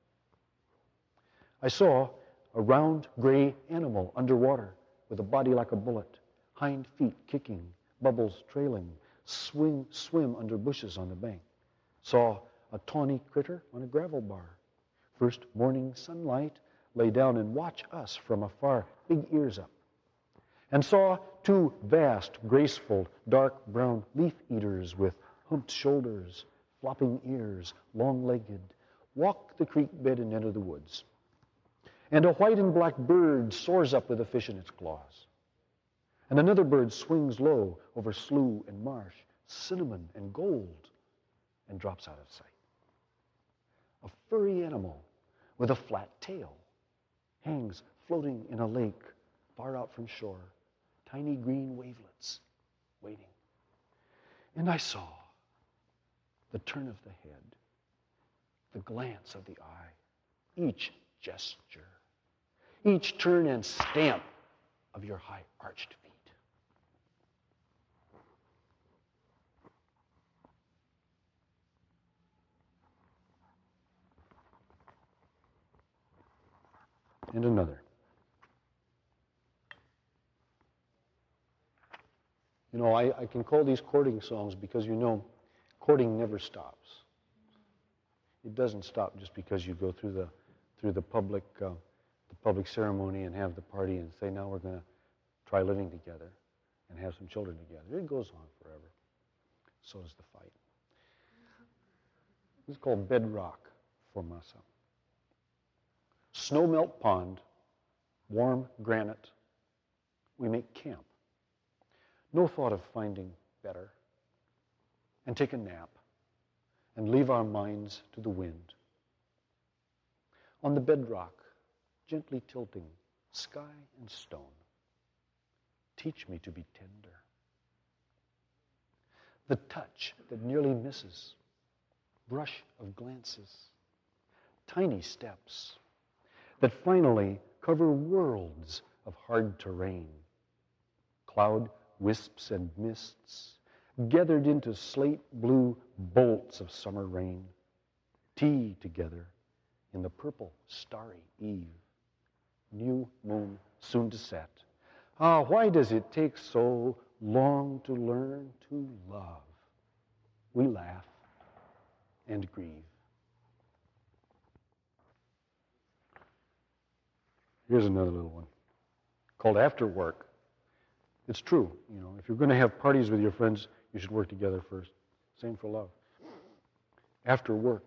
I saw a round gray animal underwater with a body like a bullet, hind feet kicking, bubbles trailing, swim under bushes on the bank. Saw a tawny critter on a gravel bar. First morning sunlight, lay down and watch us from afar, big ears up. And saw 2 vast, graceful, dark brown leaf eaters with humped shoulders, flopping ears, long-legged, walk the creek bed and enter the woods. And a white and black bird soars up with a fish in its claws. And another bird swings low over slough and marsh, cinnamon and gold, and drops out of sight. A furry animal with a flat tail hangs floating in a lake far out from shore, tiny green wavelets waiting. And I saw the turn of the head, the glance of the eye, each gesture, each turn and stamp of your high arched feet. And another. You know, I can call these courting songs because, you know, courting never stops. It doesn't stop just because you go through the public ceremony and have the party and say, now we're going to try living together and have some children together. It goes on forever. So does the fight. This is called Bedrock for Masa. Snowmelt pond, warm granite. We make camp. No thought of finding better. And take a nap and leave our minds to the wind. On the bedrock, gently tilting, sky and stone. Teach me to be tender. The touch that nearly misses, brush of glances, tiny steps that finally cover worlds of hard terrain, cloud wisps and mists gathered into slate blue bolts of summer rain, tea together in the purple starry eve, new moon soon to set. Ah, why does it take so long to learn to love? We laugh and grieve. Here's another little one called After Work. It's true, you know, if you're going to have parties with your friends, you should work together first. Same for love. After work.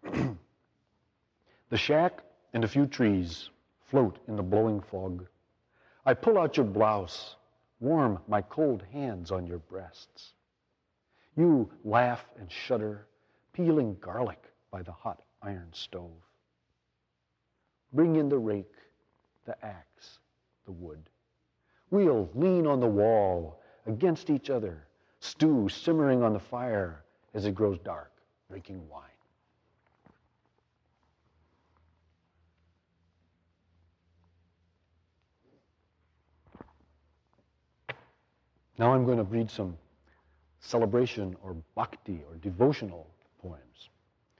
The shack and a few trees float in the blowing fog. I pull out your blouse, warm my cold hands on your breasts. You laugh and shudder, peeling garlic by the hot iron stove. Bring in the rake, the axe, the wood. We'll lean on the wall, against each other, stew simmering on the fire as it grows dark, drinking wine. Now I'm going to read some celebration or bhakti or devotional poems.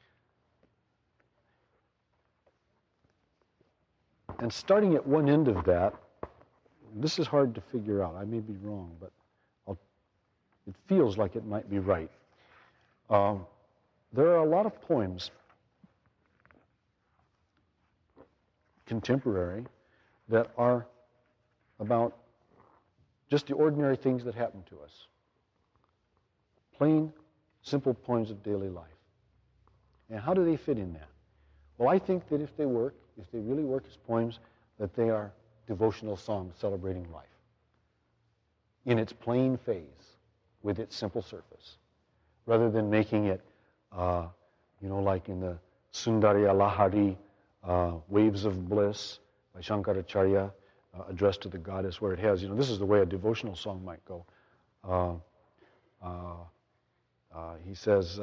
And starting at one end of that, this is hard to figure out. I may be wrong, but it feels like it might be right. There are a lot of poems, contemporary, that are about just the ordinary things that happen to us. Plain, simple poems of daily life. And how do they fit in that? Well, I think that if they really work as poems, that they are devotional songs celebrating life in its plain phase, with its simple surface, rather than making it, like in the Sundarya Lahari, Waves of Bliss by Shankaracharya, addressed to the goddess, where it has, this is the way a devotional song might go. He says,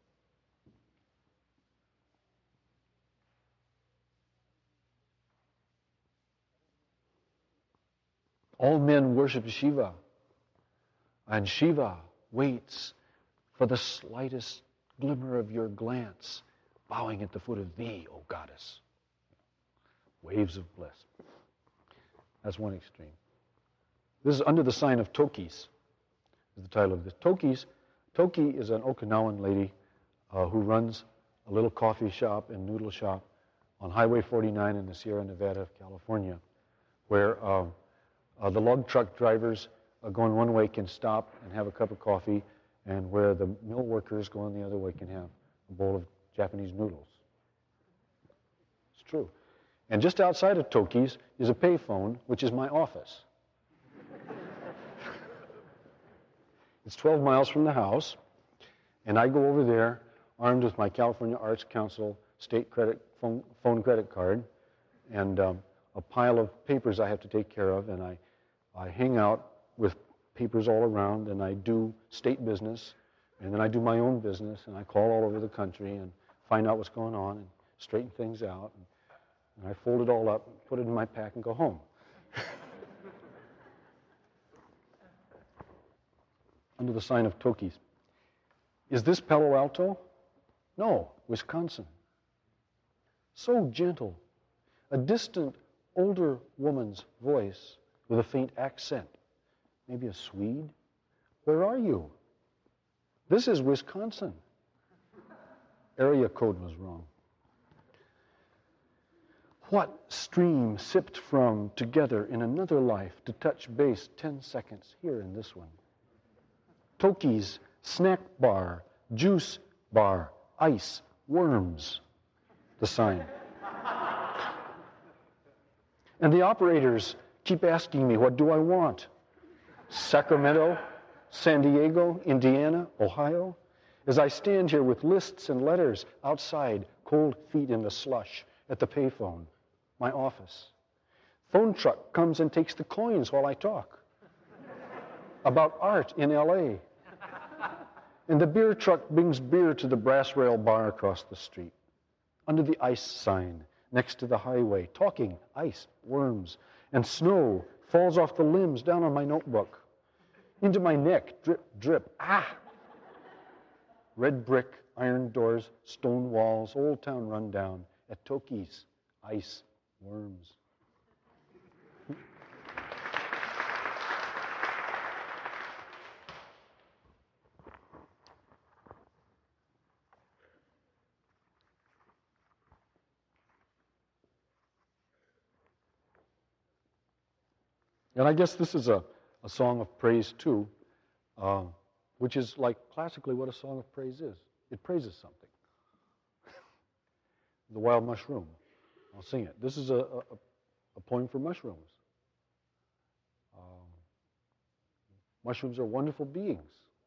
all men worship Shiva, and Shiva waits for the slightest glimmer of your glance, bowing at the foot of thee, O goddess. Waves of bliss. That's one extreme. This is Under the Sign of Tokis, is the title of this. Toki is an Okinawan lady who runs a little coffee shop and noodle shop on Highway 49 in the Sierra Nevada of California, where the log truck drivers going one way can stop and have a cup of coffee, and where the mill workers going the other way can have a bowl of Japanese noodles. It's true. And just outside of Toki's is a payphone, which is my office. It's 12 miles from the house, and I go over there armed with my California Arts Council state phone credit card and a pile of papers I have to take care of, and I hang out with papers all around, and I do state business, and then I do my own business, and I call all over the country and find out what's going on and straighten things out, and I fold it all up, put it in my pack, and go home. Under the Sign of Tokis. Is this Palo Alto? No, Wisconsin. So gentle. A distant, older woman's voice with a faint accent. Maybe a Swede? Where are you? This is Wisconsin. Area code was wrong. What stream sipped from together in another life to touch base 10 seconds here in this one? Toki's, snack bar, juice bar, ice, worms, the sign. And the operators keep asking me, what do I want? Sacramento, San Diego, Indiana, Ohio? As I stand here with lists and letters outside, cold feet in the slush at the payphone, my office. Phone truck comes and takes the coins while I talk about art in LA. And the beer truck brings beer to the brass rail bar across the street, under the ice sign, next to the highway, talking, ice, worms, and snow falls off the limbs down on my notebook, into my neck, drip, drip, ah! Red brick, iron doors, stone walls, old town rundown, at Toki's, ice, worms. And I guess this is a song of praise too, which is like classically what a song of praise is. It praises something. The Wild Mushroom. I'll sing it. This is a poem for mushrooms. Mushrooms are wonderful beings.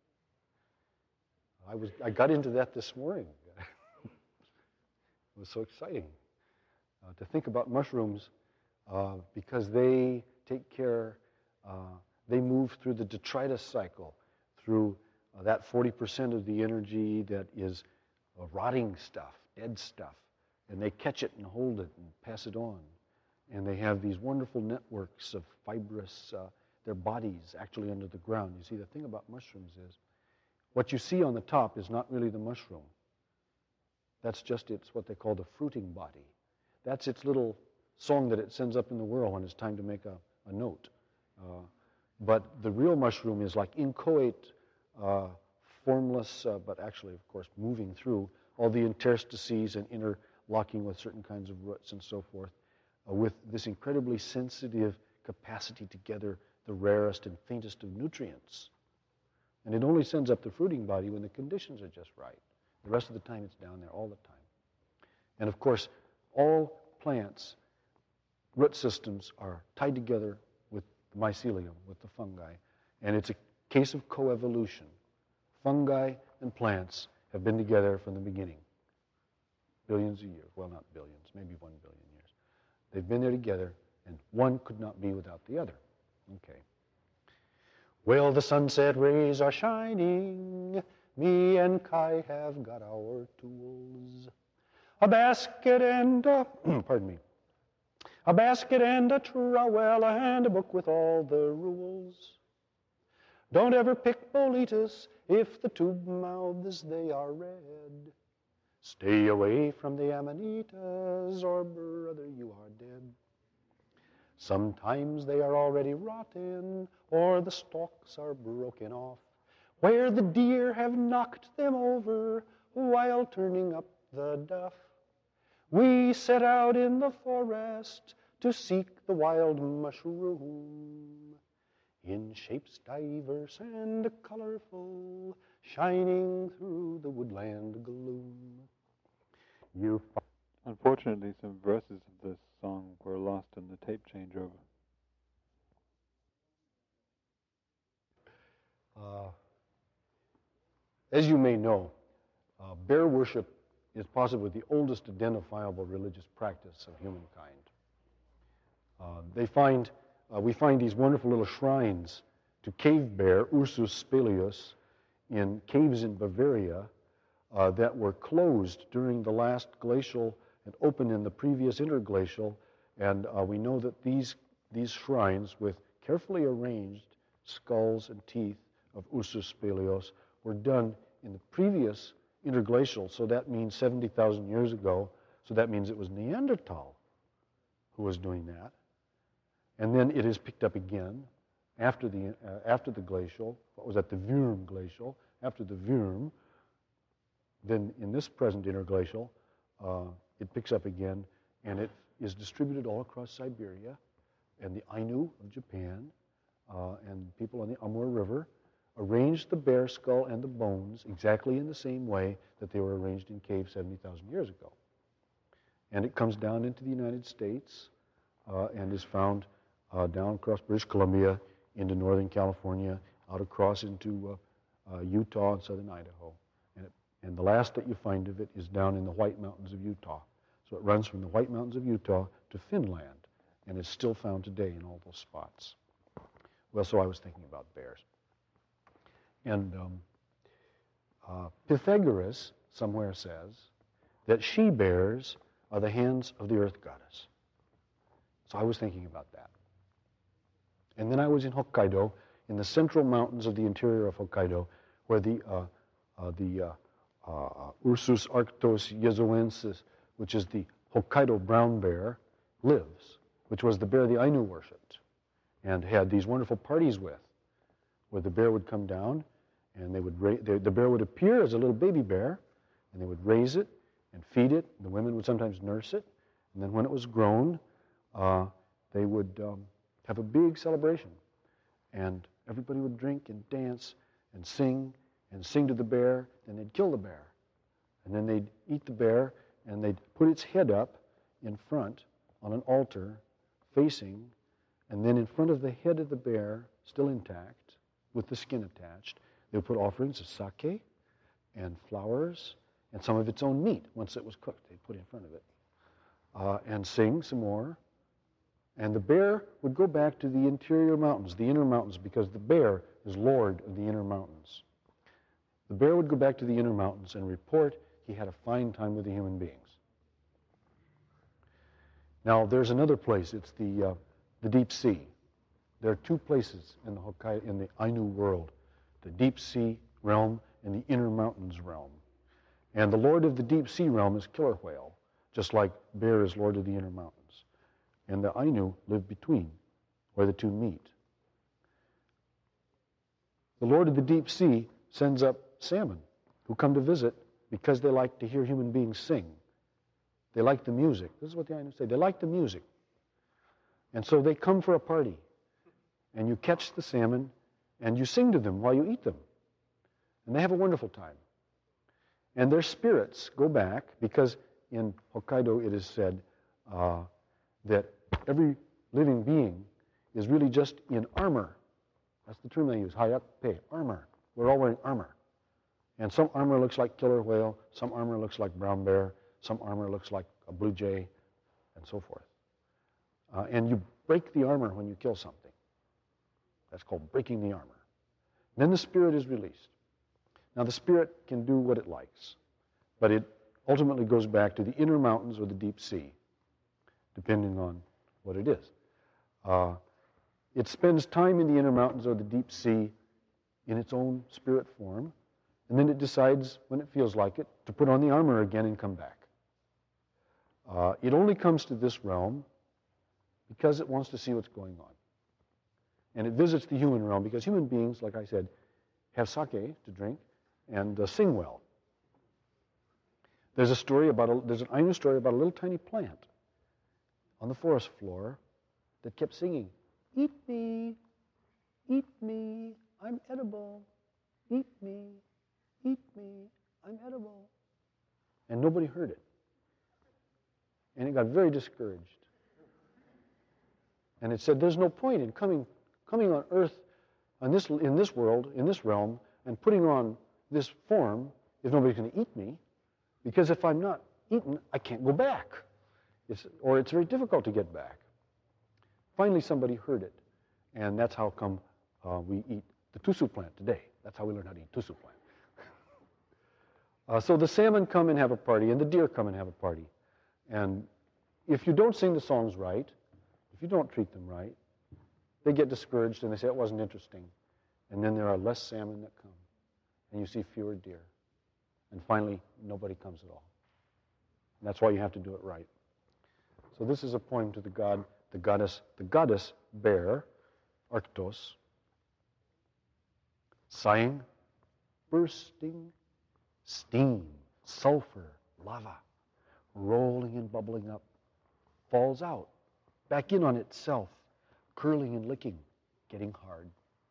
I got into that this morning. It was so exciting to think about mushrooms because they take care, they move through the detritus cycle, through that 40% of the energy that is rotting stuff, dead stuff, and they catch it and hold it and pass it on. And they have these wonderful networks of fibrous, their bodies actually under the ground. You see, the thing about mushrooms is, what you see on the top is not really the mushroom. That's just what they call the fruiting body. That's its little song that it sends up in the world when it's time to make a note. But the real mushroom is like inchoate, formless, but actually, of course, moving through all the interstices and interlocking with certain kinds of roots and so forth, with this incredibly sensitive capacity to gather the rarest and faintest of nutrients And it only sends up the fruiting body when the conditions are just right. The rest of the time it's down there all the time. And of course, all plants, root systems are tied together with the mycelium, with the fungi. And it's a case of coevolution. Fungi and plants have been together from the beginning. Billions of years. Well, not billions, maybe 1 billion years. They've been there together, and one could not be without the other. Okay. Well, the sunset rays are shining. Me and Kai have got our tools. A basket and a, pardon me, a basket and a trowel and a book with all the rules. Don't ever pick Boletus if the tube mouths they are red. Stay away from the amanitas or brother you are dead. Sometimes they are already rotten or the stalks are broken off where the deer have knocked them over while turning up the duff. We set out in the forest to seek the wild mushroom in shapes diverse and colorful, shining through the woodland gloom. Unfortunately, some verses of this song were lost in the tape changeover. As you may know, bear worship is possibly the oldest identifiable religious practice of humankind. We find these wonderful little shrines to cave bear, Ursus speleus, in caves in Bavaria that were closed during the last glacial and opened in the previous interglacial. And we know that these shrines with carefully arranged skulls and teeth of Ursus speleus were done in the previous interglacial, so that means 70,000 years ago. So that means it was Neanderthal who was doing that. And then it is picked up again after the glacial. What was that? The Würm glacial. After the Würm, then in this present interglacial, it picks up again, and it is distributed all across Siberia, and the Ainu of Japan, and people on the Amur River arranged the bear skull and the bones exactly in the same way that they were arranged in caves 70,000 years ago. And it comes down into the United States and is found down across British Columbia into Northern California, out across into Utah and southern Idaho. And the last that you find of it is down in the White Mountains of Utah. So it runs from the White Mountains of Utah to Finland, and it's still found today in all those spots. Well, so I was thinking about bears. And Pythagoras somewhere says that she-bears are the hands of the earth goddess. So I was thinking about that. And then I was in Hokkaido, in the central mountains of the interior of Hokkaido, where the Ursus arctos jesuensis, which is the Hokkaido brown bear, lives, which was the bear the Ainu worshipped and had these wonderful parties with, where the bear would come down and the bear would appear as a little baby bear, and they would raise it and feed it. The women would sometimes nurse it, and then when it was grown, they would have a big celebration, and everybody would drink and dance and sing to the bear, and they'd kill the bear. And then they'd eat the bear, and they'd put its head up in front on an altar facing, and then in front of the head of the bear, still intact, with the skin attached, they would put offerings of sake and flowers and some of its own meat. Once it was cooked, they'd put it in front of it, and sing some more. And the bear would go back to the interior mountains, the inner mountains, because the bear is lord of the inner mountains. The bear would go back to the inner mountains and report he had a fine time with the human beings. Now, there's another place. It's the deep sea. There are two places in the Ainu world, the deep sea realm and the inner mountains realm. And the lord of the deep sea realm is killer whale, just like bear is lord of the inner mountains. And the Ainu live between, where the two meet. The lord of the deep sea sends up salmon who come to visit because they like to hear human beings sing. They like the music. This is what the Ainu say. They like the music. And so they come for a party. And you catch the salmon and you sing to them while you eat them. And they have a wonderful time. And their spirits go back, because in Hokkaido it is said that every living being is really just in armor. That's the term they use, hayakupe, armor. We're all wearing armor. And some armor looks like killer whale, some armor looks like brown bear, some armor looks like a blue jay, and so forth. And you break the armor when you kill something. That's called breaking the armor. Then the spirit is released. Now the spirit can do what it likes, but it ultimately goes back to the inner mountains or the deep sea, depending on what it is. It spends time in the inner mountains or the deep sea in its own spirit form, and then it decides, when it feels like it, to put on the armor again and come back. It only comes to this realm because it wants to see what's going on. And it visits the human realm because human beings, like I said, have sake to drink and sing well. There's an Ainu story about a little tiny plant on the forest floor that kept singing, "Eat me, I'm edible. Eat me, I'm edible." And nobody heard it. And it got very discouraged. And it said, there's no point in coming on earth, in this world, in this realm, and putting on this form if nobody's going to eat me, because if I'm not eaten, I can't go back. It's very difficult to get back. Finally, somebody heard it, and that's how come we eat the tusu plant today. That's how we learn how to eat tusu plant. So the salmon come and have a party, and the deer come and have a party. And if you don't sing the songs right, if you don't treat them right, they get discouraged and they say it wasn't interesting. And then there are less salmon that come, and you see fewer deer. And finally, nobody comes at all. And that's why you have to do it right. So this is a poem to the god, the goddess bear, Arctos, sighing, bursting, steam, sulfur, lava, rolling and bubbling up, falls out, back in on itself, curling and licking, getting hard.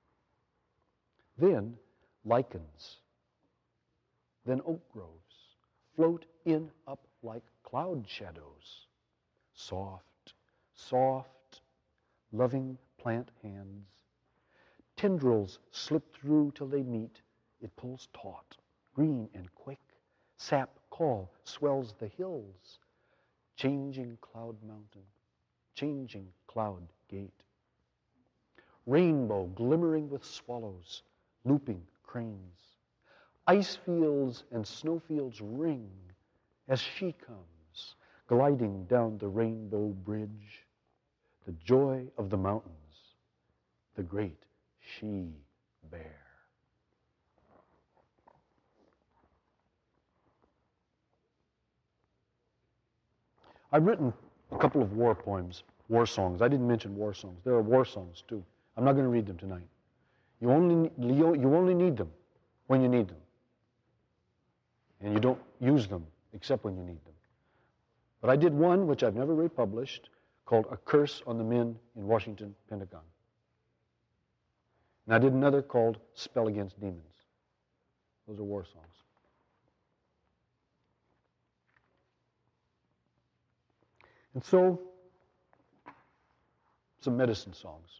Then lichens, then oak groves, float in up like cloud shadows, soft, soft, loving plant hands. Tendrils slip through till they meet, it pulls taut, green and quick, sap call swells the hills, changing cloud mountain, changing cloud gate. Rainbow glimmering with swallows, looping cranes. Ice fields and snowfields ring as she comes, gliding down the rainbow bridge. The joy of the mountains, the great she-bear. I've written a couple of war poems, war songs. I didn't mention war songs. There are war songs too. I'm not going to read them tonight. You only need them when you need them. And you don't use them except when you need them. But I did one, which I've never republished, called A Curse on the Men in Washington Pentagon. And I did another called Spell Against Demons. Those are war songs. And so, some medicine songs.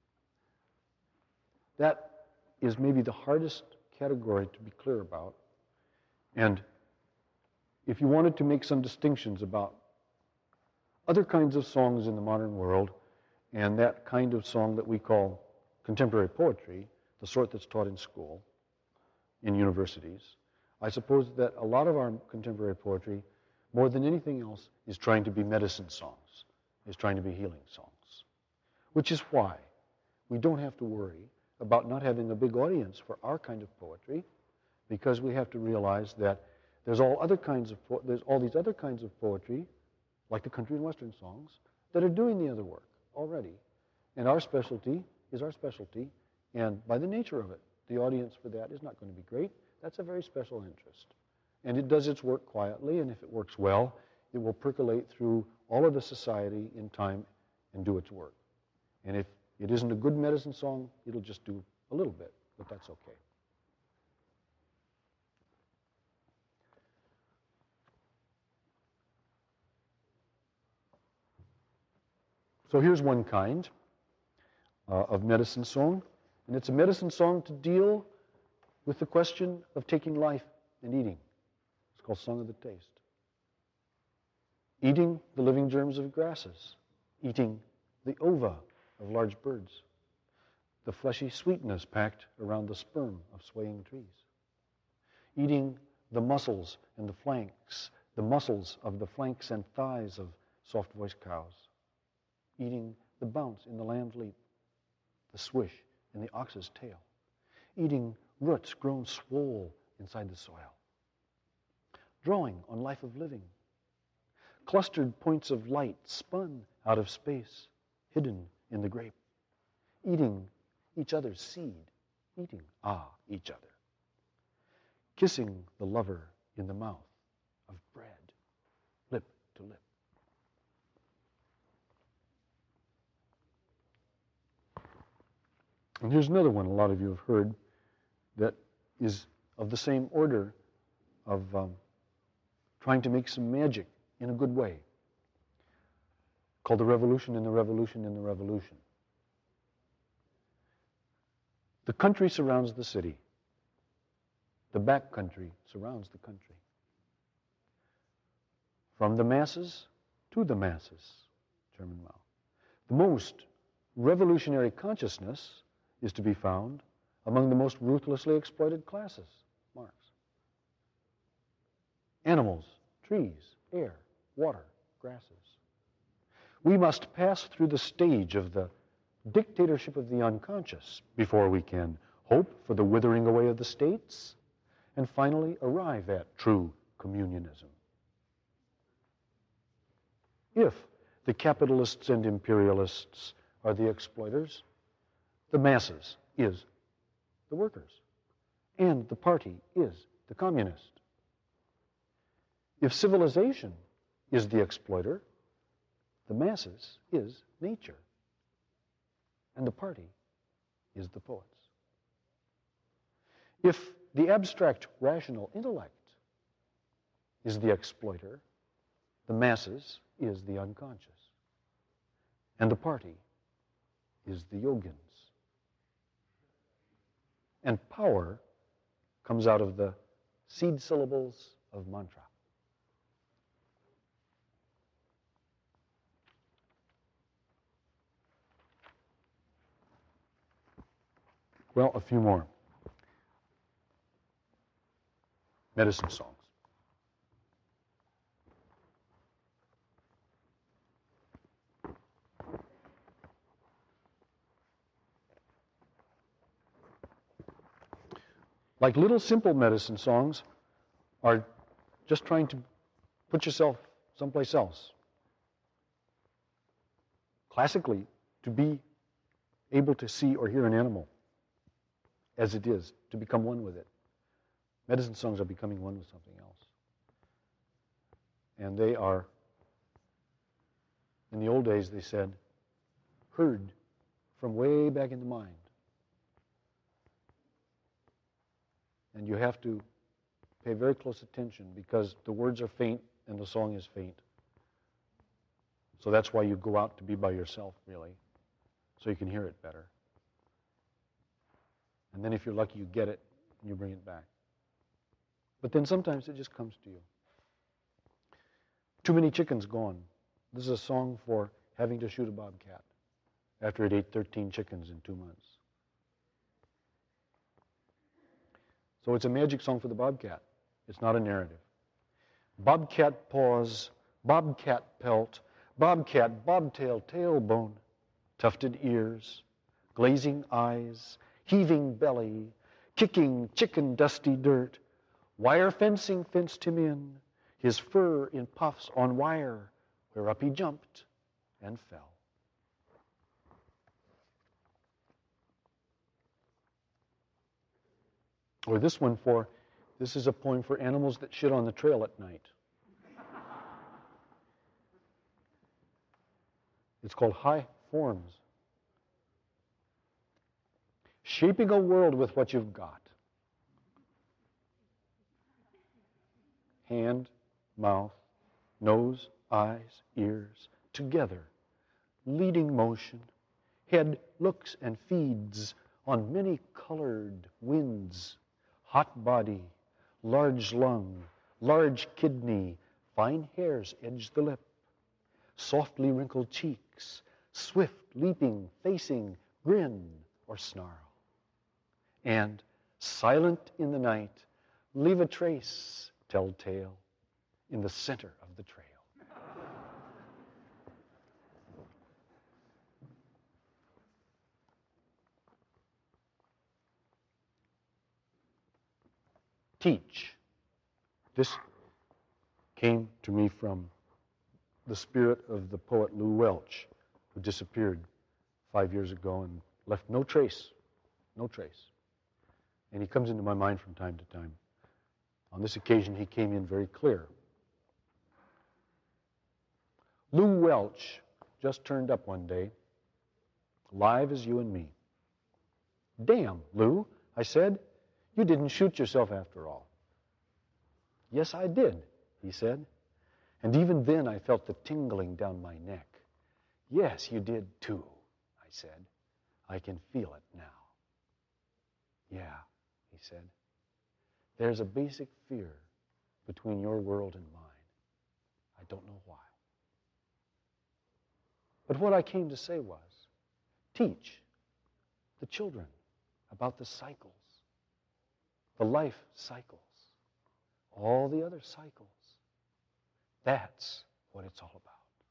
That is maybe the hardest category to be clear about. And if you wanted to make some distinctions about other kinds of songs in the modern world and that kind of song that we call contemporary poetry, the sort that's taught in school, in universities, I suppose that a lot of our contemporary poetry, more than anything else, is trying to be medicine songs, is trying to be healing songs. Which is why we don't have to worry about not having a big audience for our kind of poetry, because we have to realize that there's all these other kinds of poetry, like the country and western songs, that are doing the other work already. And our specialty is our specialty, and by the nature of it, the audience for that is not going to be great. That's a very special interest. And it does its work quietly, and if it works well, it will percolate through all of the society in time and do its work. And if it isn't a good medicine song, it'll just do a little bit, but that's okay. So here's one kind of medicine song, and it's a medicine song to deal with the question of taking life and eating. It's called Song of the Taste. Eating the living germs of grasses, eating the ova of large birds, the fleshy sweetness packed around the sperm of swaying trees, eating the muscles and the flanks, the muscles of the flanks and thighs of soft-voiced cows, eating the bounce in the lamb's leap, the swish in the ox's tail, eating roots grown swole inside the soil, drawing on life of living, clustered points of light spun out of space, hidden in the grape, eating each other's seed, eating, each other, kissing the lover in the mouth of bread, lip to lip. And here's another one a lot of you have heard that is of the same order of trying to make some magic in a good way, called The Revolution in the Revolution in the Revolution. The country surrounds the city. The back country surrounds the country. From the masses to the masses, Chairman Mao. The most revolutionary consciousness is to be found among the most ruthlessly exploited classes, Marx. Animals, trees, air, water, grasses. We must pass through the stage of the dictatorship of the unconscious before we can hope for the withering away of the states and finally arrive at true communionism. If the capitalists and imperialists are the exploiters, the masses is the workers, and the party is the communist. If civilization is the exploiter, the masses is nature, and the party is the poets. If the abstract rational intellect is the exploiter, the masses is the unconscious, and the party is the yogins. And power comes out of the seed syllables of mantra. Well, a few more medicine songs. Like little simple medicine songs are just trying to put yourself someplace else. Classically, to be able to see or hear an animal as it is, to become one with it. Medicine songs are becoming one with something else. And they are, in the old days they said, heard from way back in the mind. And you have to pay very close attention because the words are faint and the song is faint. So that's why you go out to be by yourself, really, so you can hear it better. And then if you're lucky, you get it and you bring it back. But then sometimes it just comes to you. Too Many Chickens Gone. This is a song for having to shoot a bobcat after it ate 13 chickens in 2 months. So it's a magic song for the bobcat. It's not a narrative. Bobcat paws, bobcat pelt, bobcat bobtail tailbone, tufted ears, glazing eyes, heaving belly, kicking chicken dusty dirt, wire fencing fenced him in, his fur in puffs on wire, whereup he jumped and fell. Or this one this is a poem for animals that shit on the trail at night. It's called High Forms. Shaping a world with what you've got. Hand, mouth, nose, eyes, ears, together. leading motion. Head looks and feeds on many colored winds. Hot body, large lung, large kidney, fine hairs edge the lip. Softly wrinkled cheeks, swift leaping, facing, grin or snarl. And silent in the night, leave a trace, telltale, in the center of the trail. Teach. This came to me from the spirit of the poet Lew Welch, who disappeared 5 years ago and left no trace. And he comes into my mind from time to time. On this occasion, he came in very clear. Lew Welch just turned up one day, live as you and me. "Damn, Lew," I said, "you didn't shoot yourself after all." "Yes, I did," he said. And even then I felt the tingling down my neck. "Yes, you did too," I said. "I can feel it now." "Yeah," he said. "There's a basic fear between your world and mine. I don't know why. But what I came to say was, teach the children about the cycles, the life cycles, all the other cycles. That's what it's all about.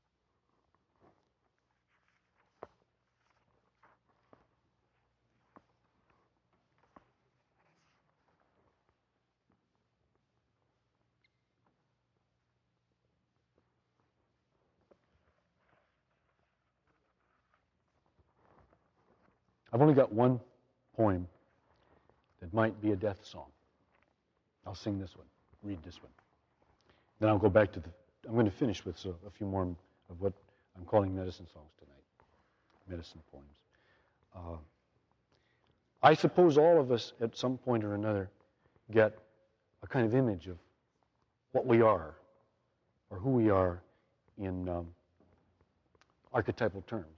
I've only got one poem that might be a death song. I'll sing this one, read this one. Then I'll go back to I'm going to finish with a few more of what I'm calling medicine songs tonight, medicine poems. I suppose all of us at some point or another get a kind of image of what we are or who we are in archetypal terms.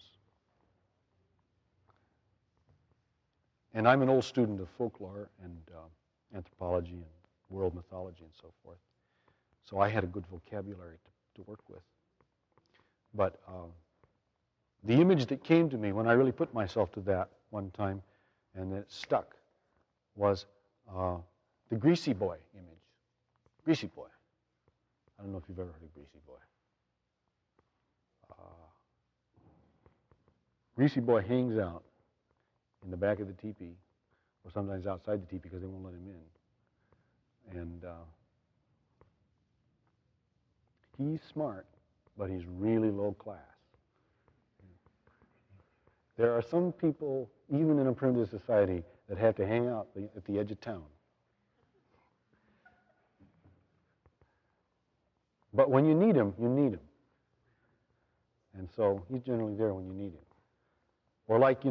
And I'm an old student of folklore and anthropology and world mythology and so forth. So I had a good vocabulary to work with. But the image that came to me when I really put myself to that one time and it stuck was the Greasy Boy image. Greasy Boy. I don't know if you've ever heard of Greasy Boy. Greasy Boy hangs out in the back of the teepee, or sometimes outside the teepee because they won't let him in. And he's smart, but he's really low class. There are some people, even in a primitive society, that have to hang out at the edge of town. But when you need him, you need him. And so he's generally there when you need him. Or like,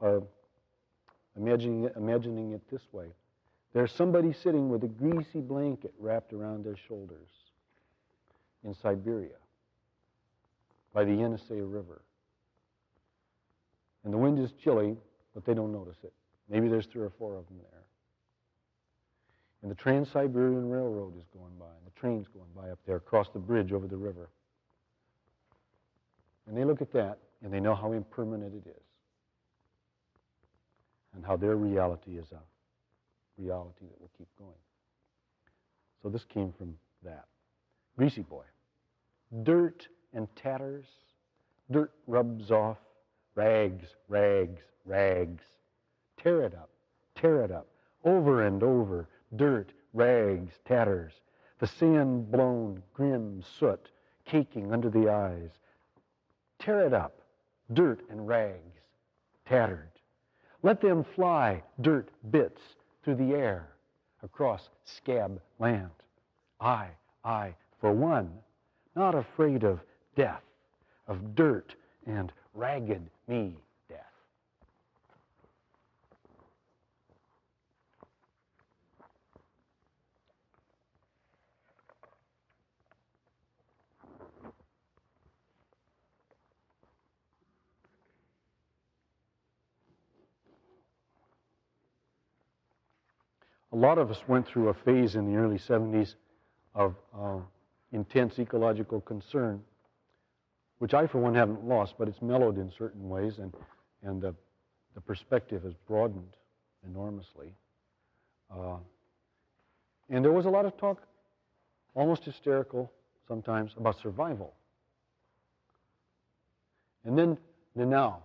imagining it this way. There's somebody sitting with a greasy blanket wrapped around their shoulders in Siberia by the Yenisei River. And the wind is chilly, but they don't notice it. Maybe there's 3 or 4 of them there. And the Trans-Siberian Railroad is going by, and the train's going by up there across the bridge over the river. And they look at that, and they know how impermanent it is, and how their reality is a reality that will keep going. So this came from that. Greasy Boy. Dirt and tatters. Dirt rubs off. Rags, rags, rags. Tear it up, over and over. Dirt, rags, tatters. The sand-blown, grim soot caking under the eyes. Tear it up, dirt and rags, tattered. Let them fly, dirt bits, through the air, across scab land. I, for one, not afraid of death, of dirt and ragged me death. a lot of us went through a phase in the early 70s of intense ecological concern, which I, for one, haven't lost, but it's mellowed in certain ways, and the perspective has broadened enormously. And there was a lot of talk, almost hysterical sometimes, about survival. And then Nanao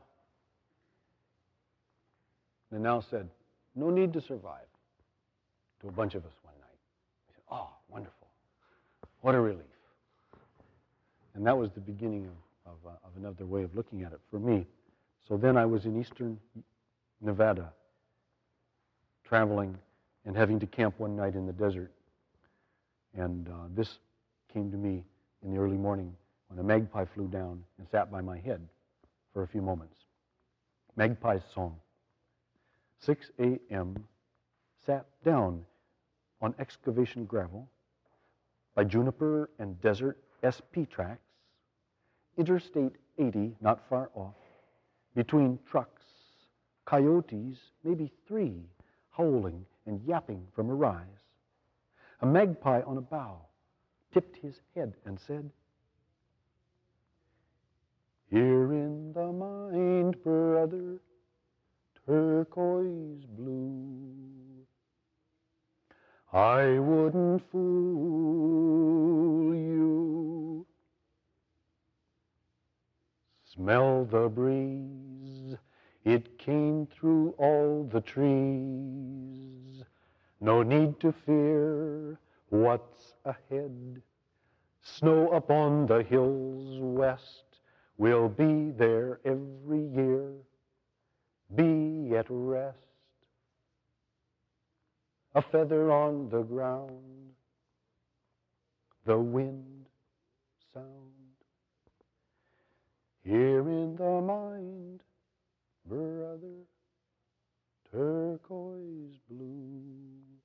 said, "No need to survive," to a bunch of us one night. We said, "Oh, wonderful. What a relief." And that was the beginning of another way of looking at it for me. So then I was in eastern Nevada, traveling and having to camp one night in the desert. And this came to me in the early morning when a magpie flew down and sat by my head for a few moments. Magpie's song. 6 a.m. sat down on excavation gravel by juniper and desert SP tracks, Interstate 80 not far off, between trucks, coyotes, maybe 3, howling and yapping from a rise. A magpie on a bough tipped his head and said, "Here in the mind, brother, turquoise blue, I wouldn't fool you. Smell the breeze, it came through all the trees. No need to fear what's ahead. Snow upon the hills west will be there every year. Be at rest. A feather on the ground, the wind sound. Here in the mind, brother, turquoise blue."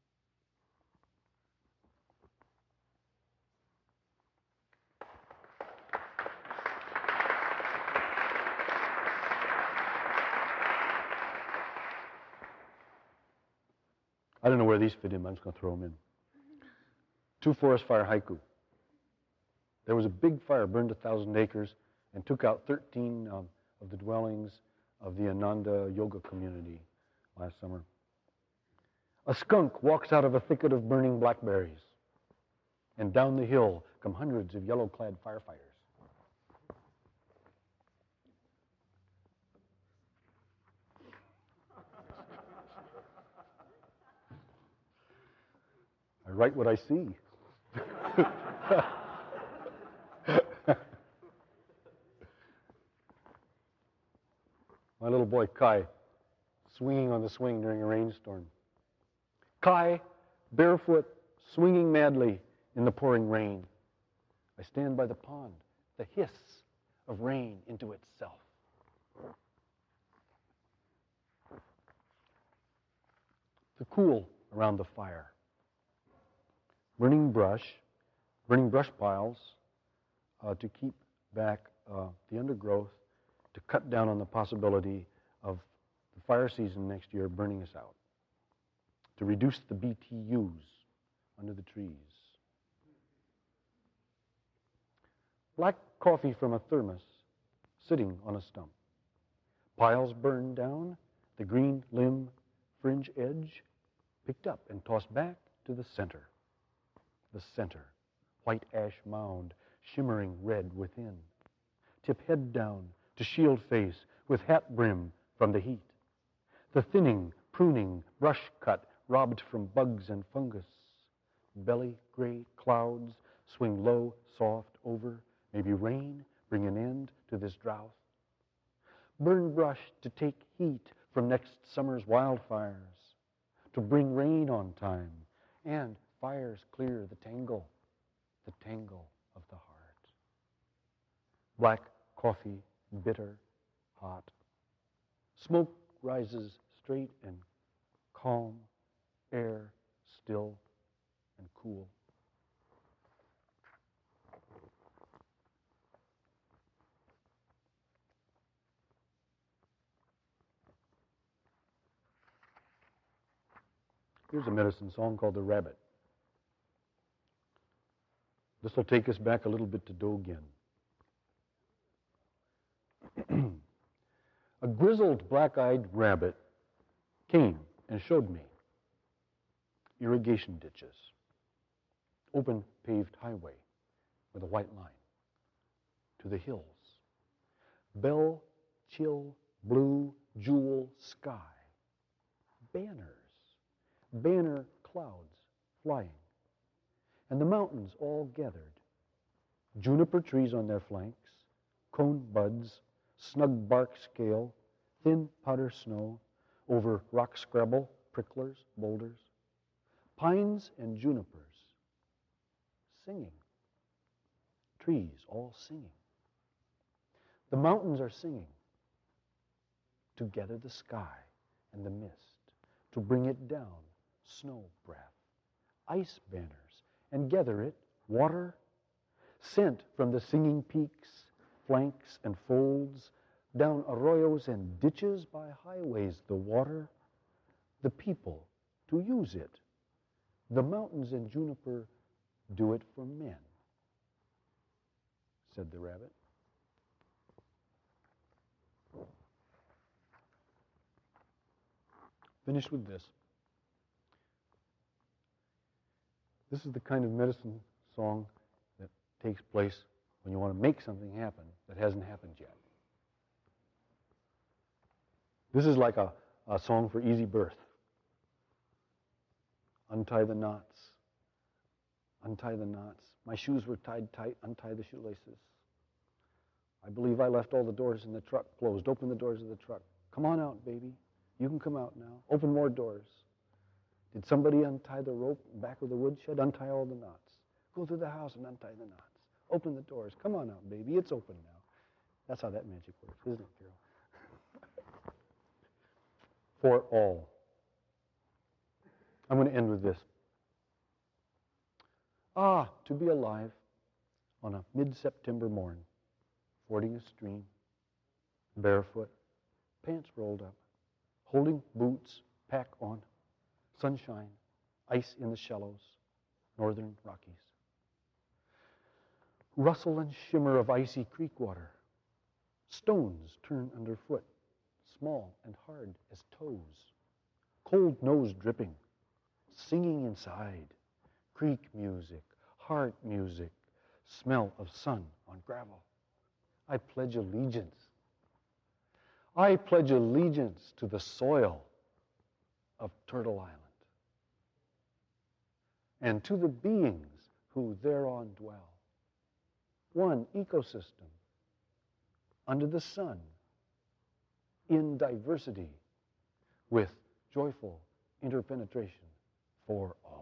I don't know where these fit in, but I'm just going to throw them in. 2 forest fire haiku. There was a big fire, burned 1,000 acres, and took out 13 of the dwellings of the Ananda yoga community last summer. A skunk walks out of a thicket of burning blackberries, and down the hill come hundreds of yellow-clad firefighters. I write what I see. My little boy Kai, swinging on the swing during a rainstorm. Kai, barefoot, swinging madly in the pouring rain. I stand by the pond, the hiss of rain into itself. The cool around the fire. Burning brush piles to keep back the undergrowth, to cut down on the possibility of the fire season next year burning us out, to reduce the BTUs under the trees. Black coffee from a thermos sitting on a stump. Piles burned down, the green limb fringe edge picked up and tossed back to the center. The center, white ash mound, shimmering red within. Tip head down to shield face with hat brim from the heat. The thinning, pruning, brush cut robbed from bugs and fungus. Belly gray clouds swing low, soft over. Maybe rain bring an end to this drought. Burn brush to take heat from next summer's wildfires. To bring rain on time. And fires clear the tangle of the heart. Black coffee, bitter, hot. Smoke rises straight and calm, air still and cool. Here's a medicine song called The Rabbit. This will take us back a little bit to Dogen. A grizzled, black-eyed rabbit came and showed me irrigation ditches, open paved highway with a white line to the hills, bell, chill, blue, jewel sky, banner clouds flying, and the mountains all gathered, juniper trees on their flanks, cone buds, snug bark scale, thin powder snow over rock scrabble, pricklers, boulders, pines and junipers, singing, trees all singing. The mountains are singing to gather the sky and the mist, to bring it down, snow breath, ice banners, and gather it, water, sent from the singing peaks, flanks and folds, down arroyos and ditches by highways, the water, the people to use it. The mountains and juniper do it for men, said the rabbit. Finish with this. This is the kind of medicine song that takes place when you want to make something happen that hasn't happened yet. This is like a song for easy birth. Untie the knots. Untie the knots. My shoes were tied tight. Untie the shoelaces. I believe I left all the doors in the truck closed. Open the doors of the truck. Come on out, baby. You can come out now. Open more doors. Did somebody untie the rope back of the woodshed? Untie all the knots. Go through the house and untie the knots. Open the doors. Come on out, baby. It's open now. That's how that magic works, isn't it, Carol? For all. I'm going to end with this. To be alive on a mid-September morn, fording a stream, barefoot, pants rolled up, holding boots, pack on, sunshine, ice in the shallows, northern Rockies. Rustle and shimmer of icy creek water. Stones turn underfoot, small and hard as toes. Cold nose dripping, singing inside. Creek music, heart music, smell of sun on gravel. I pledge allegiance. I pledge allegiance to the soil of Turtle Island and to the beings who thereon dwell. One ecosystem under the sun in diversity with joyful interpenetration for all.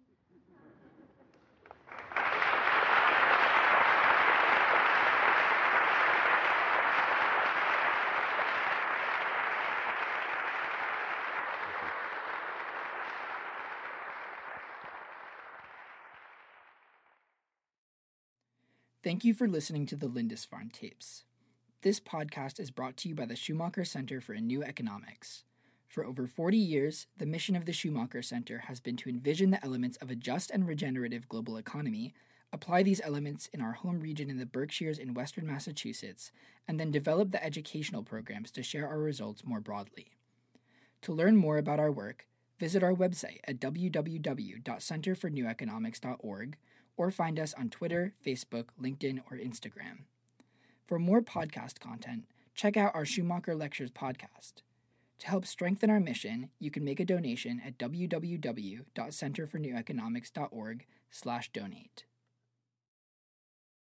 Thank you for listening to the Lindisfarne Tapes. This podcast is brought to you by the Schumacher Center for a New Economics. For over 40 years, the mission of the Schumacher Center has been to envision the elements of a just and regenerative global economy, apply these elements in our home region in the Berkshires in western Massachusetts, and then develop the educational programs to share our results more broadly. To learn more about our work, visit our website at www.centerforneweconomics.org or find us on Twitter, Facebook, LinkedIn, or Instagram. For more podcast content, check out our Schumacher Lectures podcast. To help strengthen our mission, you can make a donation at www.centerforneweconomics.org/donate.